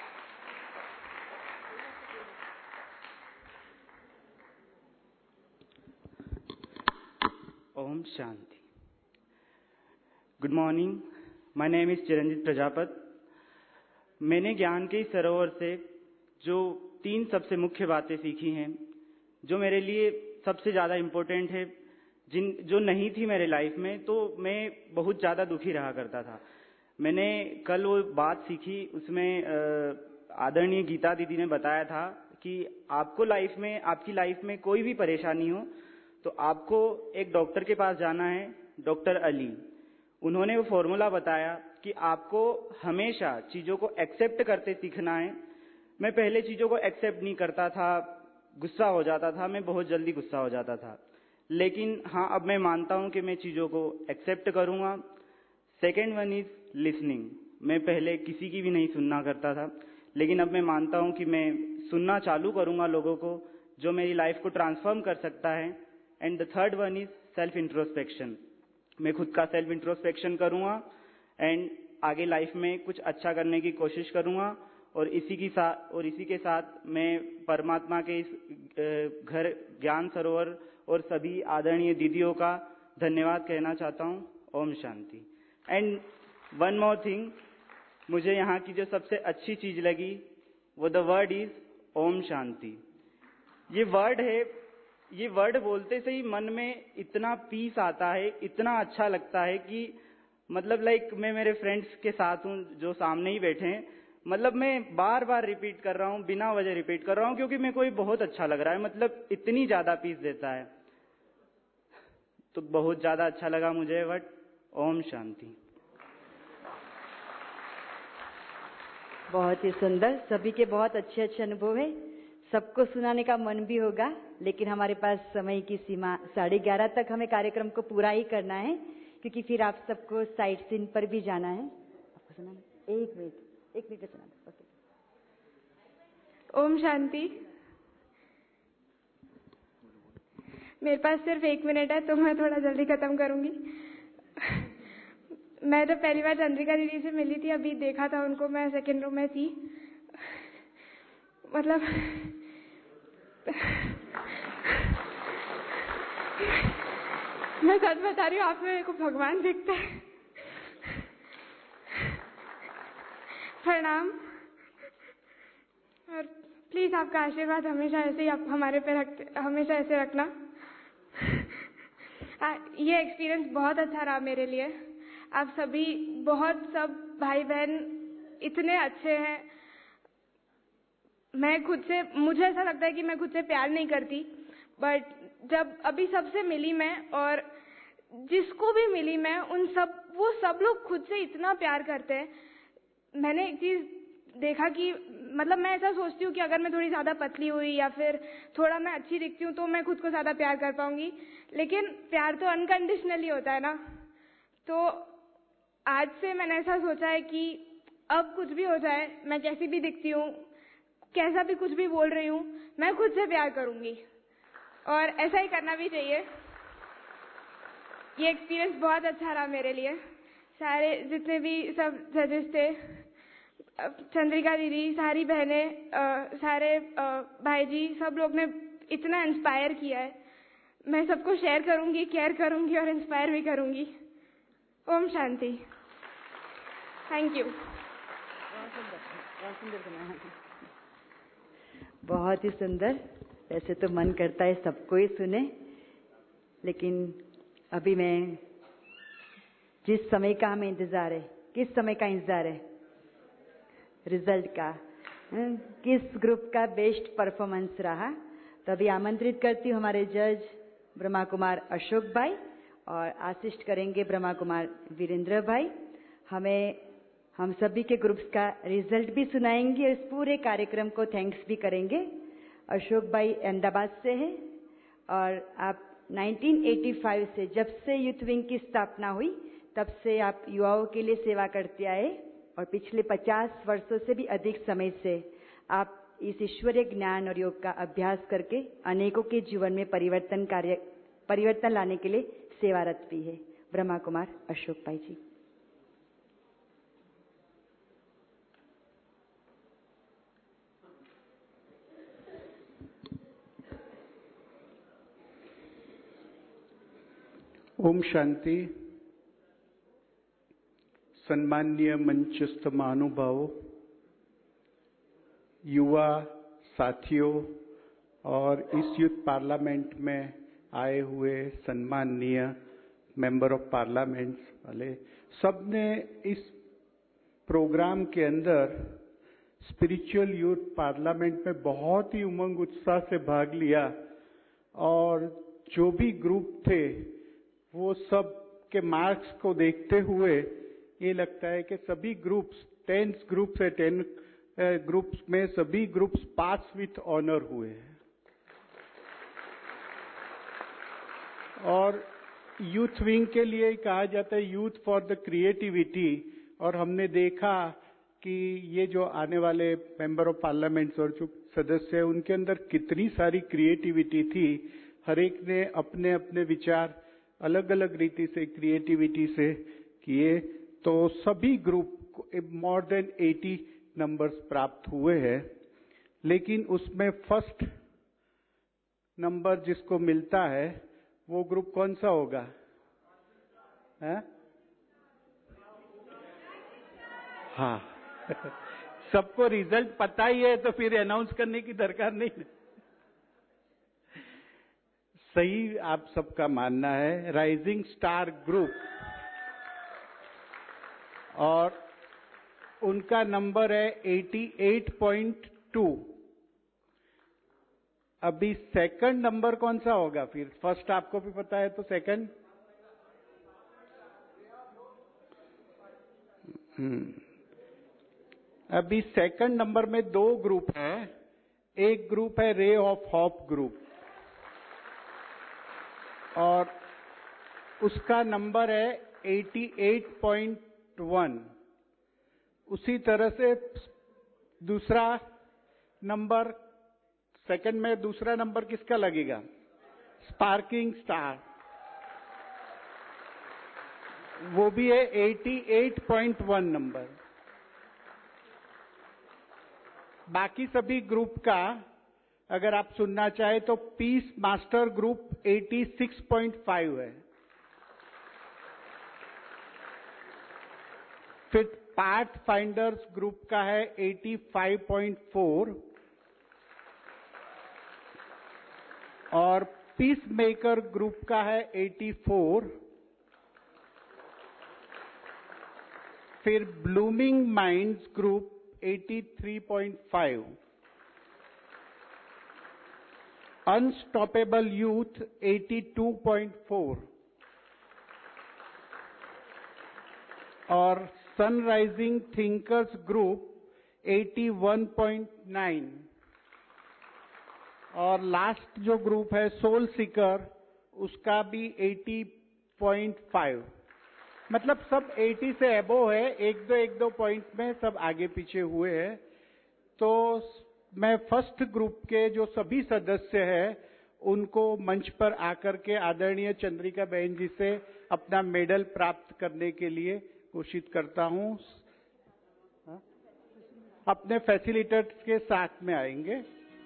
ओम शांति। Good morning, my name is Chiranjeet Prajapat. मैंने ज्ञान के इस सरोवर से जो 3 सबसे मुख्य बातें सीखी हैं, जो मेरे लिए सबसे ज्यादा इम्पोर्टेंट है, जो नहीं थी मेरे लाइफ में, तो मैं बहुत ज्यादा दुखी रहा करता था। मैंने कल वो बात सीखी, उसमें आदरणीय गीता दीदी ने बताया था कि आपको आपकी लाइफ में कोई भी परेशानी हो तो आपको एक डॉक्टर के पास जाना है, डॉक्टर अली। उन्होंने वो फॉर्मूला बताया कि आपको हमेशा चीजों को एक्सेप्ट करते सीखना है। मैं पहले चीजों को एक्सेप्ट नहीं करता था, गुस्सा हो जाता था, मैं बहुत जल्दी गुस्सा हो जाता था। लेकिन हाँ, अब मैं मानता हूं कि मैं चीजों को एक्सेप्ट करूंगा, सेकेंड वन इज लिसनिंग। मैं पहले किसी की भी नहीं सुनना करता था, लेकिन अब मैं मानता हूँ कि मैं सुनना चालू करूँगा लोगों को, जो मेरी लाइफ को ट्रांसफॉर्म कर सकता है। And the third one is self introspection. मैं खुद का सेल्फ इंट्रोस्पेक्शन करूँगा एंड आगे लाइफ में कुछ अच्छा करने की कोशिश करूँगा। और इसी के साथ मैं परमात्मा के इस घर ज्ञान सरोवर और सभी आदरणीय दीदियों का धन्यवाद कहना चाहता हूँ। ओम शांति। एंड वन मोर थिंग, मुझे यहाँ की जो सबसे अच्छी चीज लगी वो द वर्ड इज ओम शांति। ये वर्ड है, ये वर्ड बोलते से ही मन में इतना पीस आता है, इतना अच्छा लगता है कि मतलब मैं मेरे फ्रेंड्स के साथ हूँ जो सामने ही बैठे हैं, मतलब मैं बार बार रिपीट कर रहा हूँ, बिना वजह रिपीट कर रहा हूँ, क्योंकि मेरे को ये बहुत अच्छा लग रहा है, मतलब इतनी ज्यादा पीस देता है। तो बहुत ज्यादा अच्छा लगा मुझे वर्ड ओम शांति। बहुत ही सुंदर, सभी के बहुत अच्छे अच्छे अनुभव है। सबको सुनाने का मन भी होगा, लेकिन हमारे पास समय की सीमा 11:30 तक हमें कार्यक्रम को पूरा ही करना है, क्योंकि फिर आप सबको साइट सीन पर भी जाना है। आपको सुनाना 1 मिनट सुना। ओके। ओम शांति। मेरे पास सिर्फ 1 मिनट है, तो मैं थोड़ा जल्दी खत्म करूंगी। मैं जब पहली बार चंद्रिका दीदी से मिली थी, अभी देखा था उनको, मैं सेकंड रो में थी। मतलब मैं सच बता रही हूँ, आप में मेरे को भगवान दिखते हैं। प्रणाम। और प्लीज आपका आशीर्वाद हमेशा ऐसे ही आप हमारे पे हमेशा ऐसे रखना। ये एक्सपीरियंस बहुत अच्छा रहा मेरे लिए। आप सभी सब भाई बहन इतने अच्छे हैं। मुझे ऐसा लगता है कि मैं खुद से प्यार नहीं करती, बट जब अभी सबसे मिली मैं, और जिसको भी मिली मैं, वो सब लोग खुद से इतना प्यार करते हैं। मैंने एक चीज देखा कि मतलब मैं ऐसा सोचती हूँ कि अगर मैं थोड़ी ज्यादा पतली हुई या फिर थोड़ा मैं अच्छी दिखती हूँ तो मैं खुद को ज्यादा प्यार कर पाऊंगी, लेकिन प्यार तो अनकंडीशनली होता है ना। तो आज से मैंने ऐसा सोचा है कि अब कुछ भी हो जाए, मैं कैसी भी दिखती हूँ, कैसा भी कुछ भी बोल रही हूँ, मैं खुद से प्यार करूंगी, और ऐसा ही करना भी चाहिए। ये एक्सपीरियंस बहुत अच्छा रहा मेरे लिए। सारे जितने भी सब जजेस थे, चंद्रिका दीदी, सारी बहनें, सारे भाई जी, सब लोग ने इतना इंस्पायर किया है। मैं सबको शेयर करूंगी, केयर करूंगी और इंस्पायर भी करूंगी। ओम शांति। Thank you. बहुत ही सुंदर। वैसे तो मन करता है सबको ही सुने, लेकिन अभी मैं जिस समय का हमें इंतजार है, किस समय का इंतजार है? रिजल्ट का। किस ग्रुप का बेस्ट परफॉर्मेंस रहा। तो अभी आमंत्रित करती हूँ हमारे जज ब्रह्मा कुमार अशोक भाई, और असिस्ट करेंगे ब्रह्मा कुमार वीरेंद्र भाई। हम सभी के ग्रुप्स का रिजल्ट भी सुनाएंगे, और इस पूरे कार्यक्रम को थैंक्स भी करेंगे। अशोक भाई अहमदाबाद से हैं, और आप 1985 से, जब से यूथ विंग की स्थापना हुई, तब से आप युवाओं के लिए सेवा करते आए, और पिछले 50 वर्षों से भी अधिक समय से आप इस ईश्वरीय ज्ञान और योग का अभ्यास करके अनेकों के जीवन में परिवर्तन लाने के लिए सेवारत भी है। ब्रह्मा कुमार अशोक भाई जी। ओम शांति। सम्माननीय मंचस्थ महानुभावों, युवा साथियों और इस यूथ पार्लियामेंट में आए हुए सम्माननीय मेंबर ऑफ पार्लियामेंट वाले, सबने इस प्रोग्राम के अंदर स्पिरिचुअल यूथ पार्लियामेंट में बहुत ही उमंग उत्साह से भाग लिया, और जो भी ग्रुप थे वो सब के मार्क्स को देखते हुए ये लगता है कि सभी ग्रुप्स 10 ग्रुप्स है, 10 ग्रुप्स में सभी ग्रुप्स पास विथ ऑनर हुए हैं। और यूथ विंग के लिए कहा जाता है यूथ फॉर द क्रिएटिविटी, और हमने देखा कि ये जो आने वाले मेंबर ऑफ पार्लियामेंट्स और जो सदस्य हैं उनके अंदर कितनी सारी क्रिएटिविटी थी। हर एक ने अपने अपने विचार अलग अलग रीति से क्रिएटिविटी से किए, तो सभी ग्रुप को मोर देन 80 नंबर्स प्राप्त हुए हैं। लेकिन उसमें फर्स्ट नंबर जिसको मिलता है वो ग्रुप कौन सा होगा? हाँ सबको रिजल्ट पता ही है तो फिर अनाउंस करने की दरकार नहीं। सही आप सबका मानना है, राइजिंग स्टार ग्रुप, और उनका नंबर है 88.2। अभी सेकंड नंबर कौन सा होगा? फिर फर्स्ट आपको भी पता है तो सेकंड अभी सेकंड नंबर में दो ग्रुप हैं। एक ग्रुप है रे ऑफ होप ग्रुप और उसका नंबर है 88.1। उसी तरह से दूसरा नंबर, सेकंड में दूसरा नंबर किसका लगेगा? स्पार्किंग स्टार, वो भी है 88.1 नंबर। बाकी सभी ग्रुप का अगर आप सुनना चाहे तो पीस मास्टर ग्रुप 86.5 है। फिर पाथ फाइंडर्स ग्रुप का है 85.4 और पीस मेकर ग्रुप का है 84। फिर blooming minds group 83.5, unstoppable youth 82.4 और सनराइजिंग थिंकर्स ग्रुप 81.9 और लास्ट जो ग्रुप है सोल सीकर उसका भी 80.5। मतलब सब 80 से अबोव है, एक दो पॉइंट में सब आगे पीछे हुए हैं। तो मैं फर्स्ट ग्रुप के जो सभी सदस्य हैं उनको मंच पर आकर के आदरणीय चंद्रिका बहन जी से अपना मेडल प्राप्त करने के लिए घोषित करता हूं। अपने फैसिलिटेटर्स के साथ में आएंगे।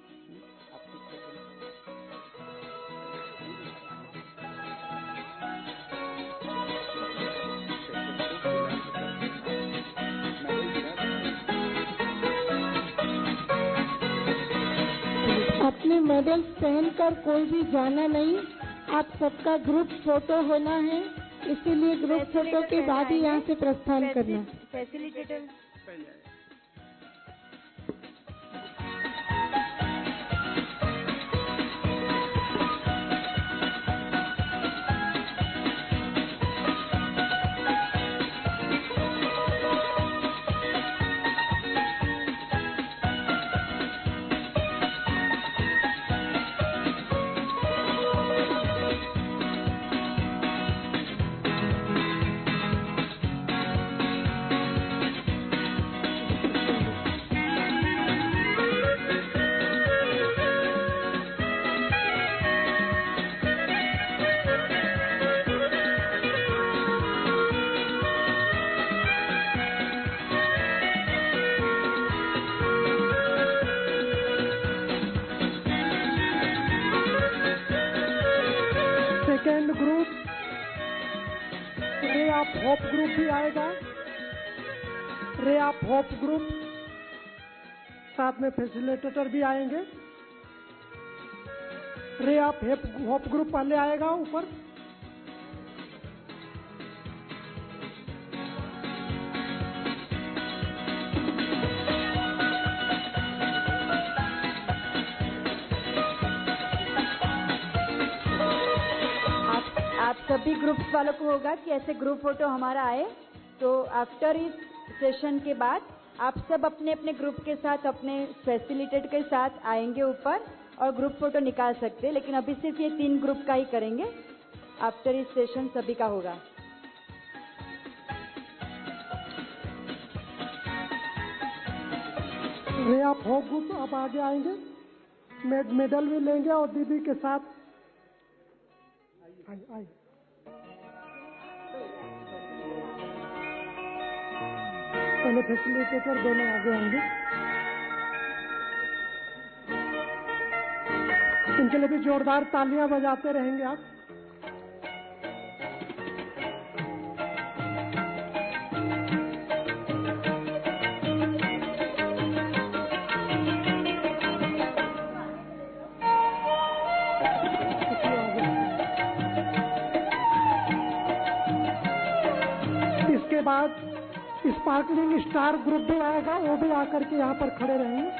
अपने मेडल पहनकर कोई भी जाना नहीं, आप सबका ग्रुप फोटो होना है, इसीलिए ग्रुप फोटो के बाद ही यहाँ से प्रस्थान करना। Facilitator second group ray of hope group भी आएगा। रे ऑफ होप ग्रुप साथ में फैसिलिटेटर भी आएंगे। रे ऑफ होप ग्रुप पहले आएगा ऊपर। आप सभी ग्रुप्स वालों को होगा कि ऐसे ग्रुप फोटो हमारा आए, तो आफ्टर इस सेशन के बाद आप सब अपने अपने ग्रुप के साथ अपने फैसिलिटेटर के साथ आएंगे ऊपर और ग्रुप फोटो निकाल सकते हैं। लेकिन अभी सिर्फ ये 3 ग्रुप का ही करेंगे। आफ्टर इस सेशन सभी का होगा। रिया फोक ग्रुप आप आगे आएंगे, मेडल भी लेंगे और दीदी के साथ आइए। पहले फैसिलिटेटर दोनों आगे आएंगे, इनके लिए भी जोरदार तालियां बजाते रहेंगे आप। इसके बाद स्पार्कलिंग स्टार ग्रुप भी आएगा, वो भी आकर के यहाँ पर खड़े रहेंगे।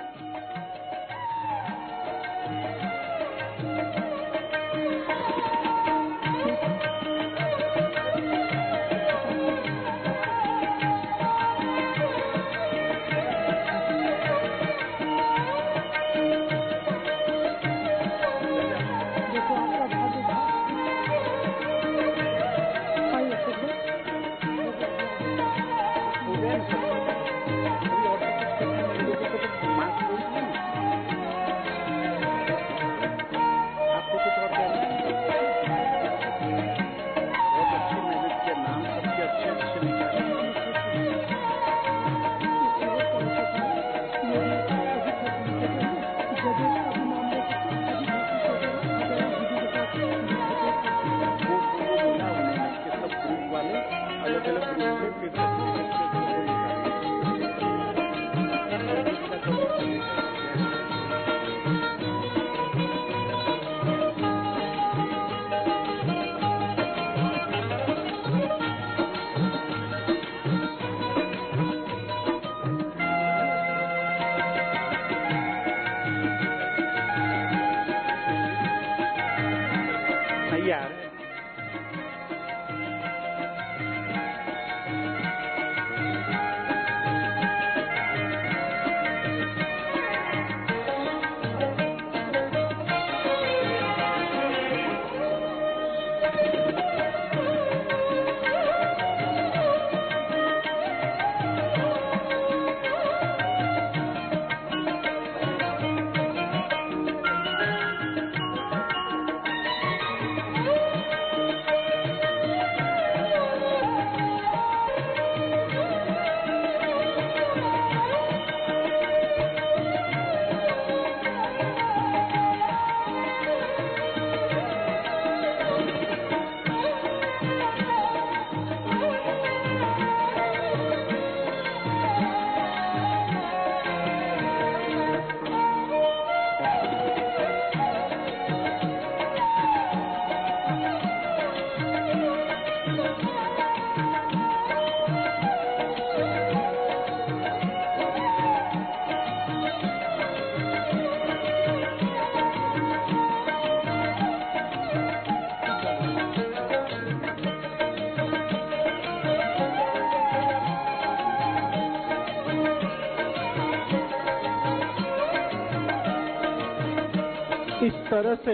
इस तरह से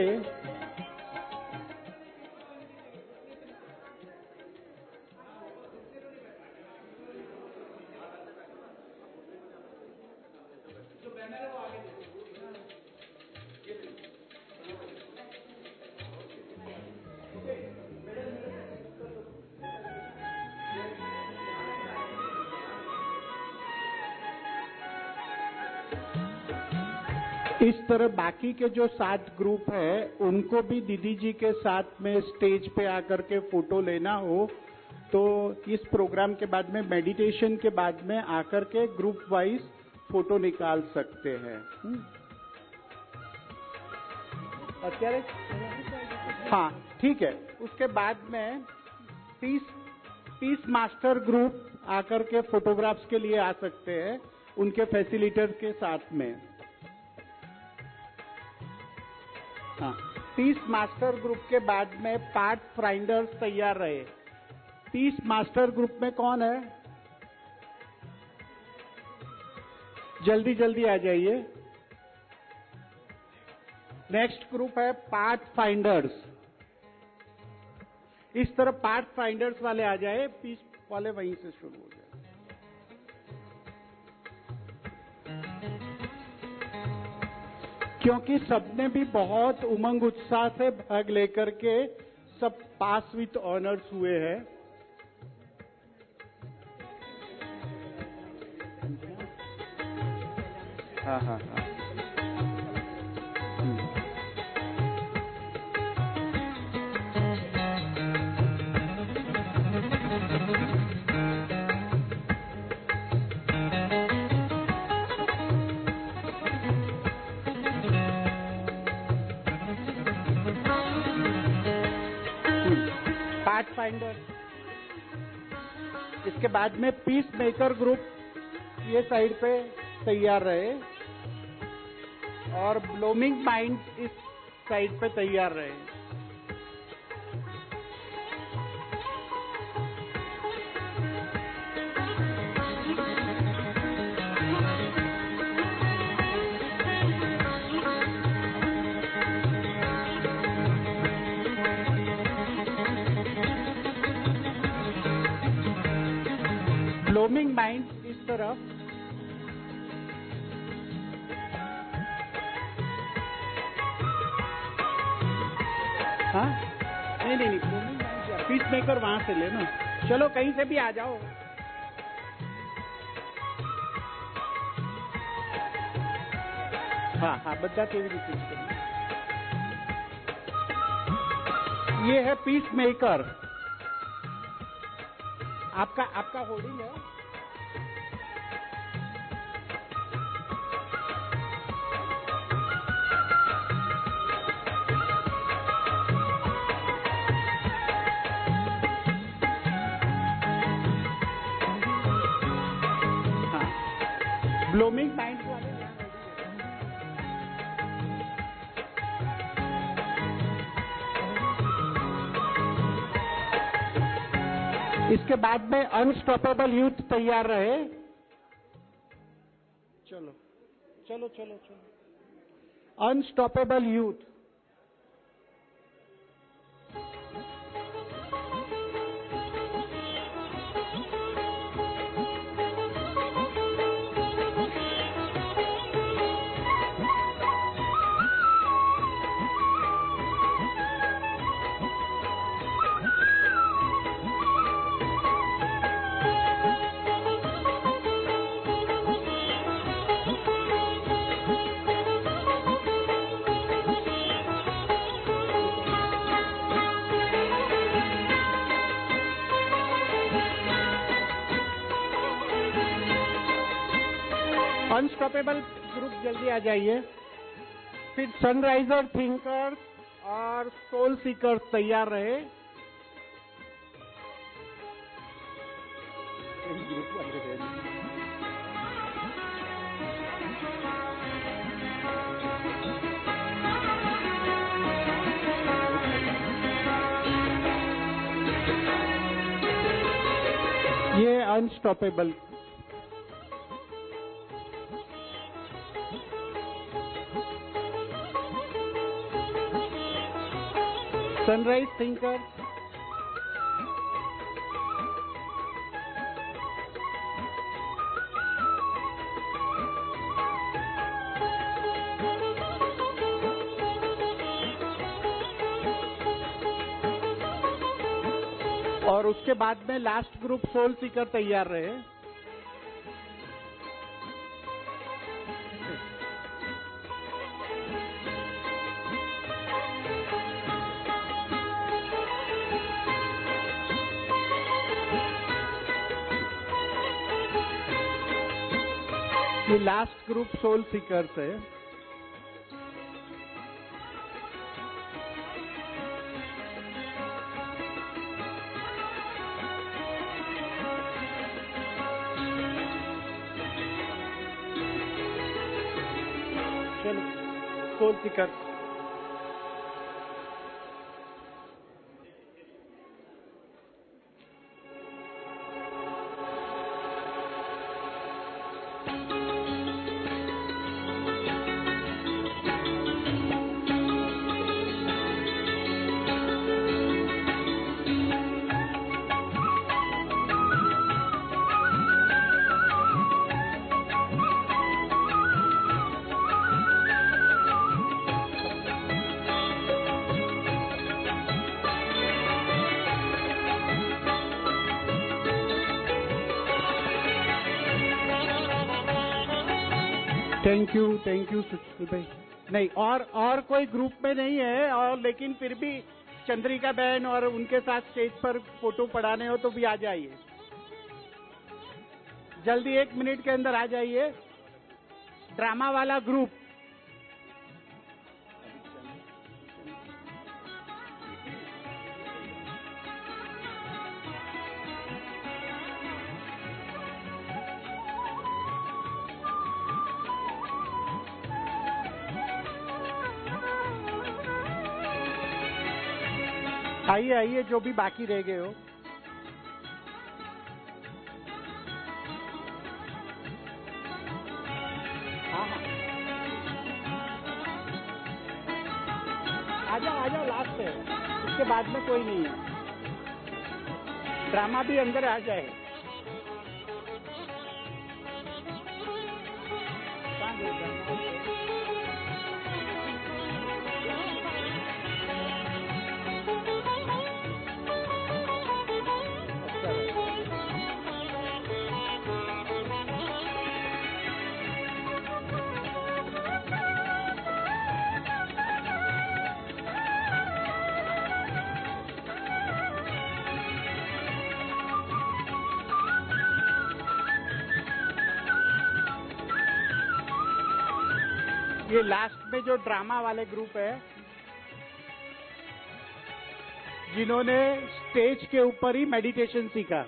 इस तरह बाकी के जो 7 ग्रुप है उनको भी दीदी जी के साथ में स्टेज पे आकर के फोटो लेना हो तो इस प्रोग्राम के बाद में मेडिटेशन के बाद में आकर के ग्रुप वाइज फोटो निकाल सकते हैं। हाँ ठीक है। उसके बाद में पीस मास्टर ग्रुप आकर के फोटोग्राफ्स के लिए आ सकते हैं उनके फैसिलिटेटर के साथ में। हाँ, पीस मास्टर ग्रुप के बाद में पार्ट फाइंडर्स तैयार रहे। पीस मास्टर ग्रुप में कौन है? जल्दी जल्दी आ जाइए। नेक्स्ट ग्रुप है पार्ट फाइंडर्स। इस तरह पार्ट फाइंडर्स वाले आ जाए, पीस वाले वहीं से शुरू हो जाए। क्योंकि सबने भी बहुत उमंग उत्साह से भाग लेकर के सब पास विथ ऑनर्स हुए हैं। हाँ हाँ हाँ। पार्ट फाइंडर, इसके बाद में पीस मेकर ग्रुप ये साइड पे तैयार रहे और ब्लूमिंग माइंड्स इस साइड पे तैयार रहे। ब्लूमिंग माइंड्स इस तरफ, हाँ नहीं नहीं नहीं, पीस मेकर वहां से लेना। चलो कहीं से भी आ जाओ। हाँ हाँ, बद्दा केवी रिपीट करना। ये है पीस मेकर, आपका होर्डिंग है। ब्लूमिंग माइंड वाले इसके बाद में अनस्टॉपेबल यूथ तैयार रहे। चलो चलो चलो चलो, अनस्टॉपेबल यूथ। अनस्टॉपेबल ग्रुप जल्दी आ जाइए। फिर सनराइजर थिंकर्स और सोल सीकर्स तैयार रहे। ये अनस्टॉपेबल। सनराइज थिंकर, और उसके बाद में लास्ट ग्रुप सोल सीकर तैयार रहे। ये लास्ट ग्रुप सोल सीकर्स है। चलो soul seekers. Thank you Sushil भाई। नहीं, और कोई ग्रुप में नहीं है, और लेकिन फिर भी चंद्रिका बहन और उनके साथ स्टेज पर फोटो पढ़ाने हो तो भी आ जाइए, जल्दी 1 मिनट के अंदर आ जाइए। ड्रामा वाला ग्रुप, आइए जो भी बाकी रह गए हो। आ जाओ लास्ट है, उसके बाद में कोई नहीं है। ड्रामा भी अंदर आ जाए। ये लास्ट में जो ड्रामा वाले ग्रुप है, जिन्होंने स्टेज के ऊपर ही मेडिटेशन सीखा।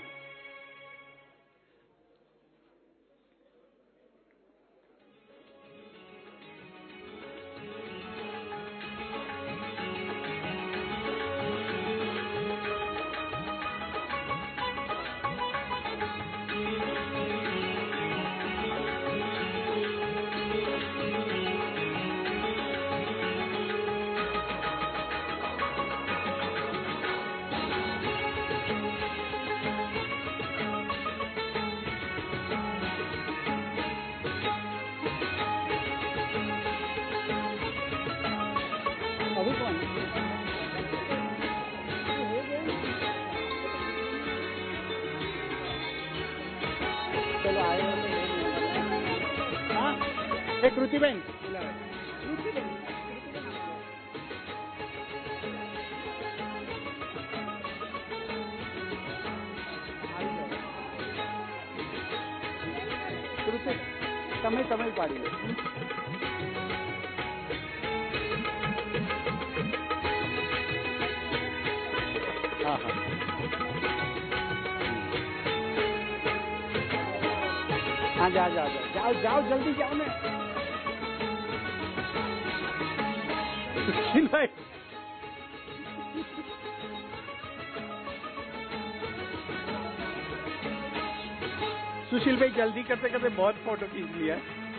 कृति बहन, समय पाड़ी हाँ जाओ जल्दी जाओ ना सुशील भाई। सुशील भाई जल्दी करते करते बहुत फोटो खींच लिया।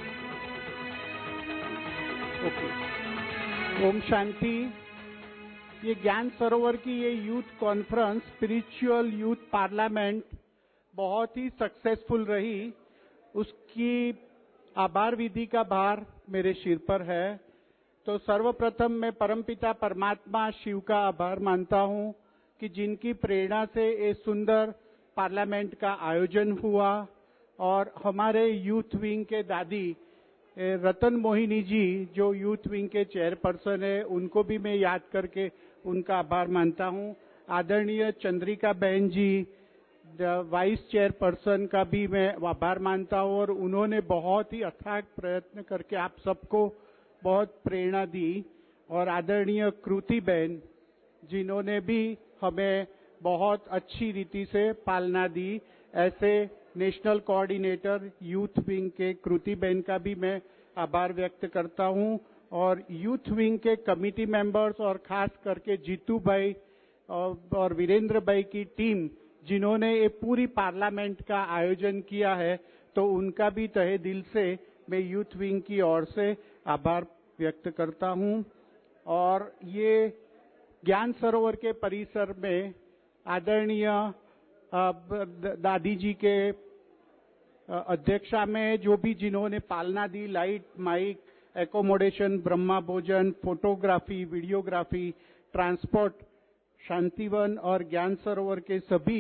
ओके, ओम शांति। ये ज्ञान सरोवर की ये youth conference, spiritual youth parliament बहुत ही सक्सेसफुल रही। उसकी आभार विधि का भार मेरे सिर पर है। तो सर्वप्रथम मैं परमपिता परमात्मा शिव का आभार मानता हूँ कि जिनकी प्रेरणा से ये सुंदर पार्लियामेंट का आयोजन हुआ, और हमारे यूथ विंग के दादी रतन मोहिनी जी जो यूथ विंग के चेयरपर्सन है, उनको भी मैं याद करके उनका आभार मानता हूँ। आदरणीय चंद्रिका बहन जी वाइस चेयरपर्सन का भी मैं आभार मानता हूँ, और उन्होंने बहुत ही अथाक प्रयत्न करके आप सबको बहुत प्रेरणा दी। और आदरणीय कृति बहन जिन्होंने भी हमें बहुत अच्छी रीति से पालना दी। ऐसे नेशनल कोऑर्डिनेटर यूथ विंग के कृति बहन का भी मैं आभार व्यक्त करता हूँ। और यूथ विंग के कमिटी मेंबर्स और खास करके जीतू भाई और वीरेंद्र भाई की टीम जिन्होंने ये पूरी पार्लियामेंट का आयोजन किया है, तो उनका भी तहे दिल से मैं यूथ विंग की ओर से आभार व्यक्त करता हूँ। और ये ज्ञान सरोवर के परिसर में आदरणीय दादी जी के अध्यक्षा में जो भी जिन्होंने पालना दी, लाइट, माइक, एकोमोडेशन, ब्रह्मा भोजन, फोटोग्राफी, वीडियोग्राफी, ट्रांसपोर्ट, शांतिवन और ज्ञान सरोवर के सभी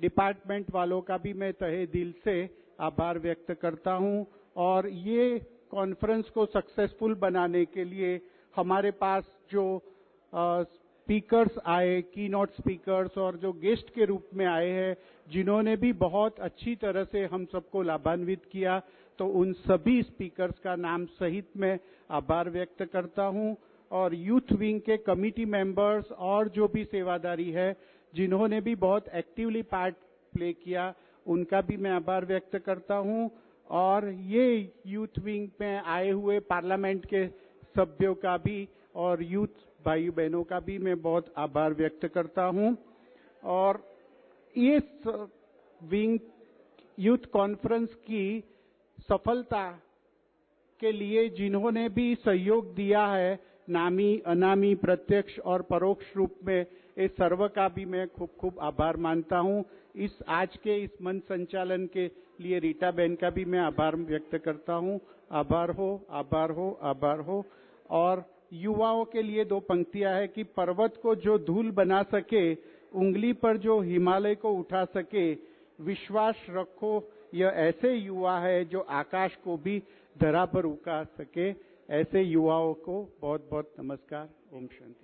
डिपार्टमेंट वालों का भी मैं तहे दिल से आभार व्यक्त करता हूं। और ये कॉन्फ्रेंस को सक्सेसफुल बनाने के लिए हमारे पास जो स्पीकर्स आए, कीनोट स्पीकर्स, और जो गेस्ट के रूप में आए हैं, जिन्होंने भी बहुत अच्छी तरह से हम सबको लाभान्वित किया, तो उन सभी स्पीकर्स का नाम सहित मैं आभार व्यक्त करता हूं। और यूथ विंग के कमिटी मेंबर्स और जो भी सेवादारी है, जिन्होंने भी बहुत एक्टिवली पार्ट प्ले किया, उनका भी मैं आभार व्यक्त करता हूं। और ये यूथ विंग में आए हुए पार्लियामेंट के सभ्यों का भी और यूथ भाई बहनों का भी मैं बहुत आभार व्यक्त करता हूं। और ये विंग यूथ कॉन्फ्रेंस की सफलता के लिए जिन्होंने भी सहयोग दिया है, नामी अनामी प्रत्यक्ष और परोक्ष रूप में, इस सर्व का भी मैं खूब खूब आभार मानता हूं। इस आज के इस मंच संचालन के लिए रीटा बहन का भी मैं आभार व्यक्त करता हूं। आभार हो, आभार हो, आभार हो। और युवाओं के लिए दो पंक्तियां है कि पर्वत को जो धूल बना सके, उंगली पर जो हिमालय को उठा सके, विश्वास रखो यह ऐसे युवा है जो आकाश को भी धरा पर उठा सके। ऐसे युवाओं को बहुत बहुत नमस्कार। ओम शांति।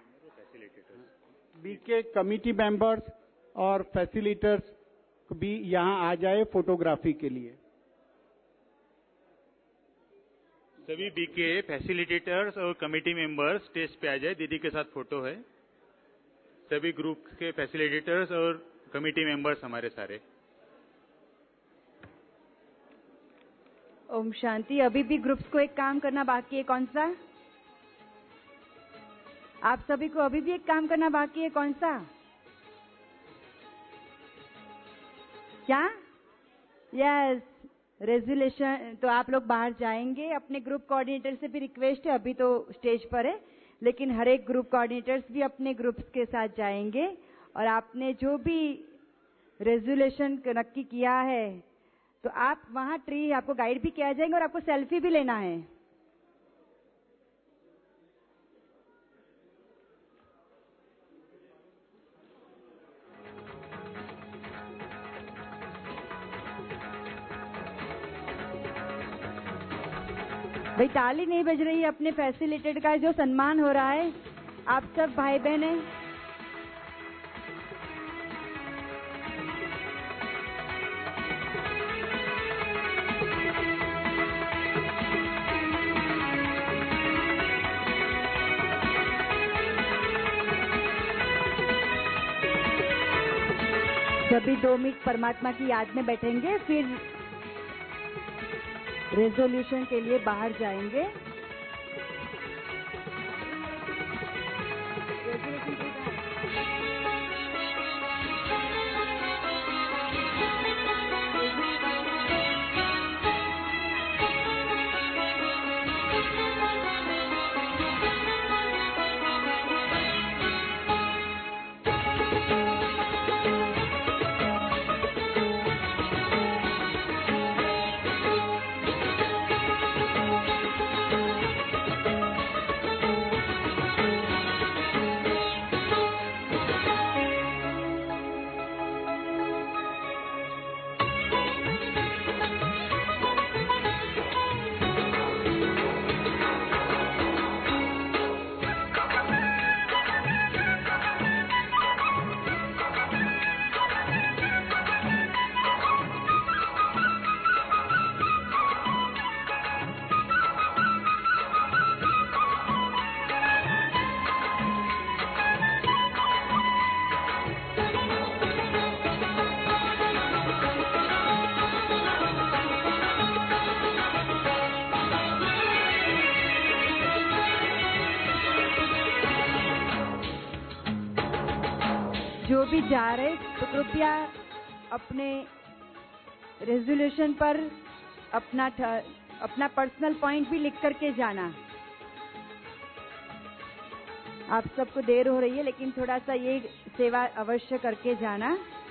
बीके कमिटी मेंबर्स और फैसिलिटेटर्स भी यहाँ आ जाए फोटोग्राफी के लिए। सभी बीके फैसिलिटेटर्स और कमेटी मेंबर्स स्टेज पे आ जाए, दीदी के साथ फोटो है। सभी ग्रुप के फैसिलिटेटर्स और कमेटी मेंबर्स हमारे सारे। ओम शांति। अभी भी ग्रुप्स को एक काम करना बाकी है, कौन सा? आप सभी को अभी भी एक काम करना बाकी है, कौन सा? क्या? Yes, resolution. तो आप लोग बाहर जाएंगे, अपने ग्रुप कोऑर्डिनेटर से भी रिक्वेस्ट है, अभी तो स्टेज पर है, लेकिन हर एक ग्रुप कोऑर्डिनेटर्स भी अपने ग्रुप्स के साथ जाएंगे और आपने जो भी रेजोल्यूशन नक्की किया है, तो आप वहां ट्री आपको गाइड भी किया जाएंगे और आपको सेल्फी भी लेना है। भाई ताली नहीं बज रही है, अपने फैसिलिटेटर का जो सम्मान हो रहा है, आप सब भाई बहन हैं। सभी 2 मिनट परमात्मा की याद में बैठेंगे, फिर रेजोल्यूशन के लिए बाहर जाएंगे। जो भी जा रहे तो कृपया अपने रेजोल्यूशन पर अपना पर्सनल पॉइंट भी लिख करके जाना। आप सबको देर हो रही है, लेकिन थोड़ा सा ये सेवा अवश्य करके जाना।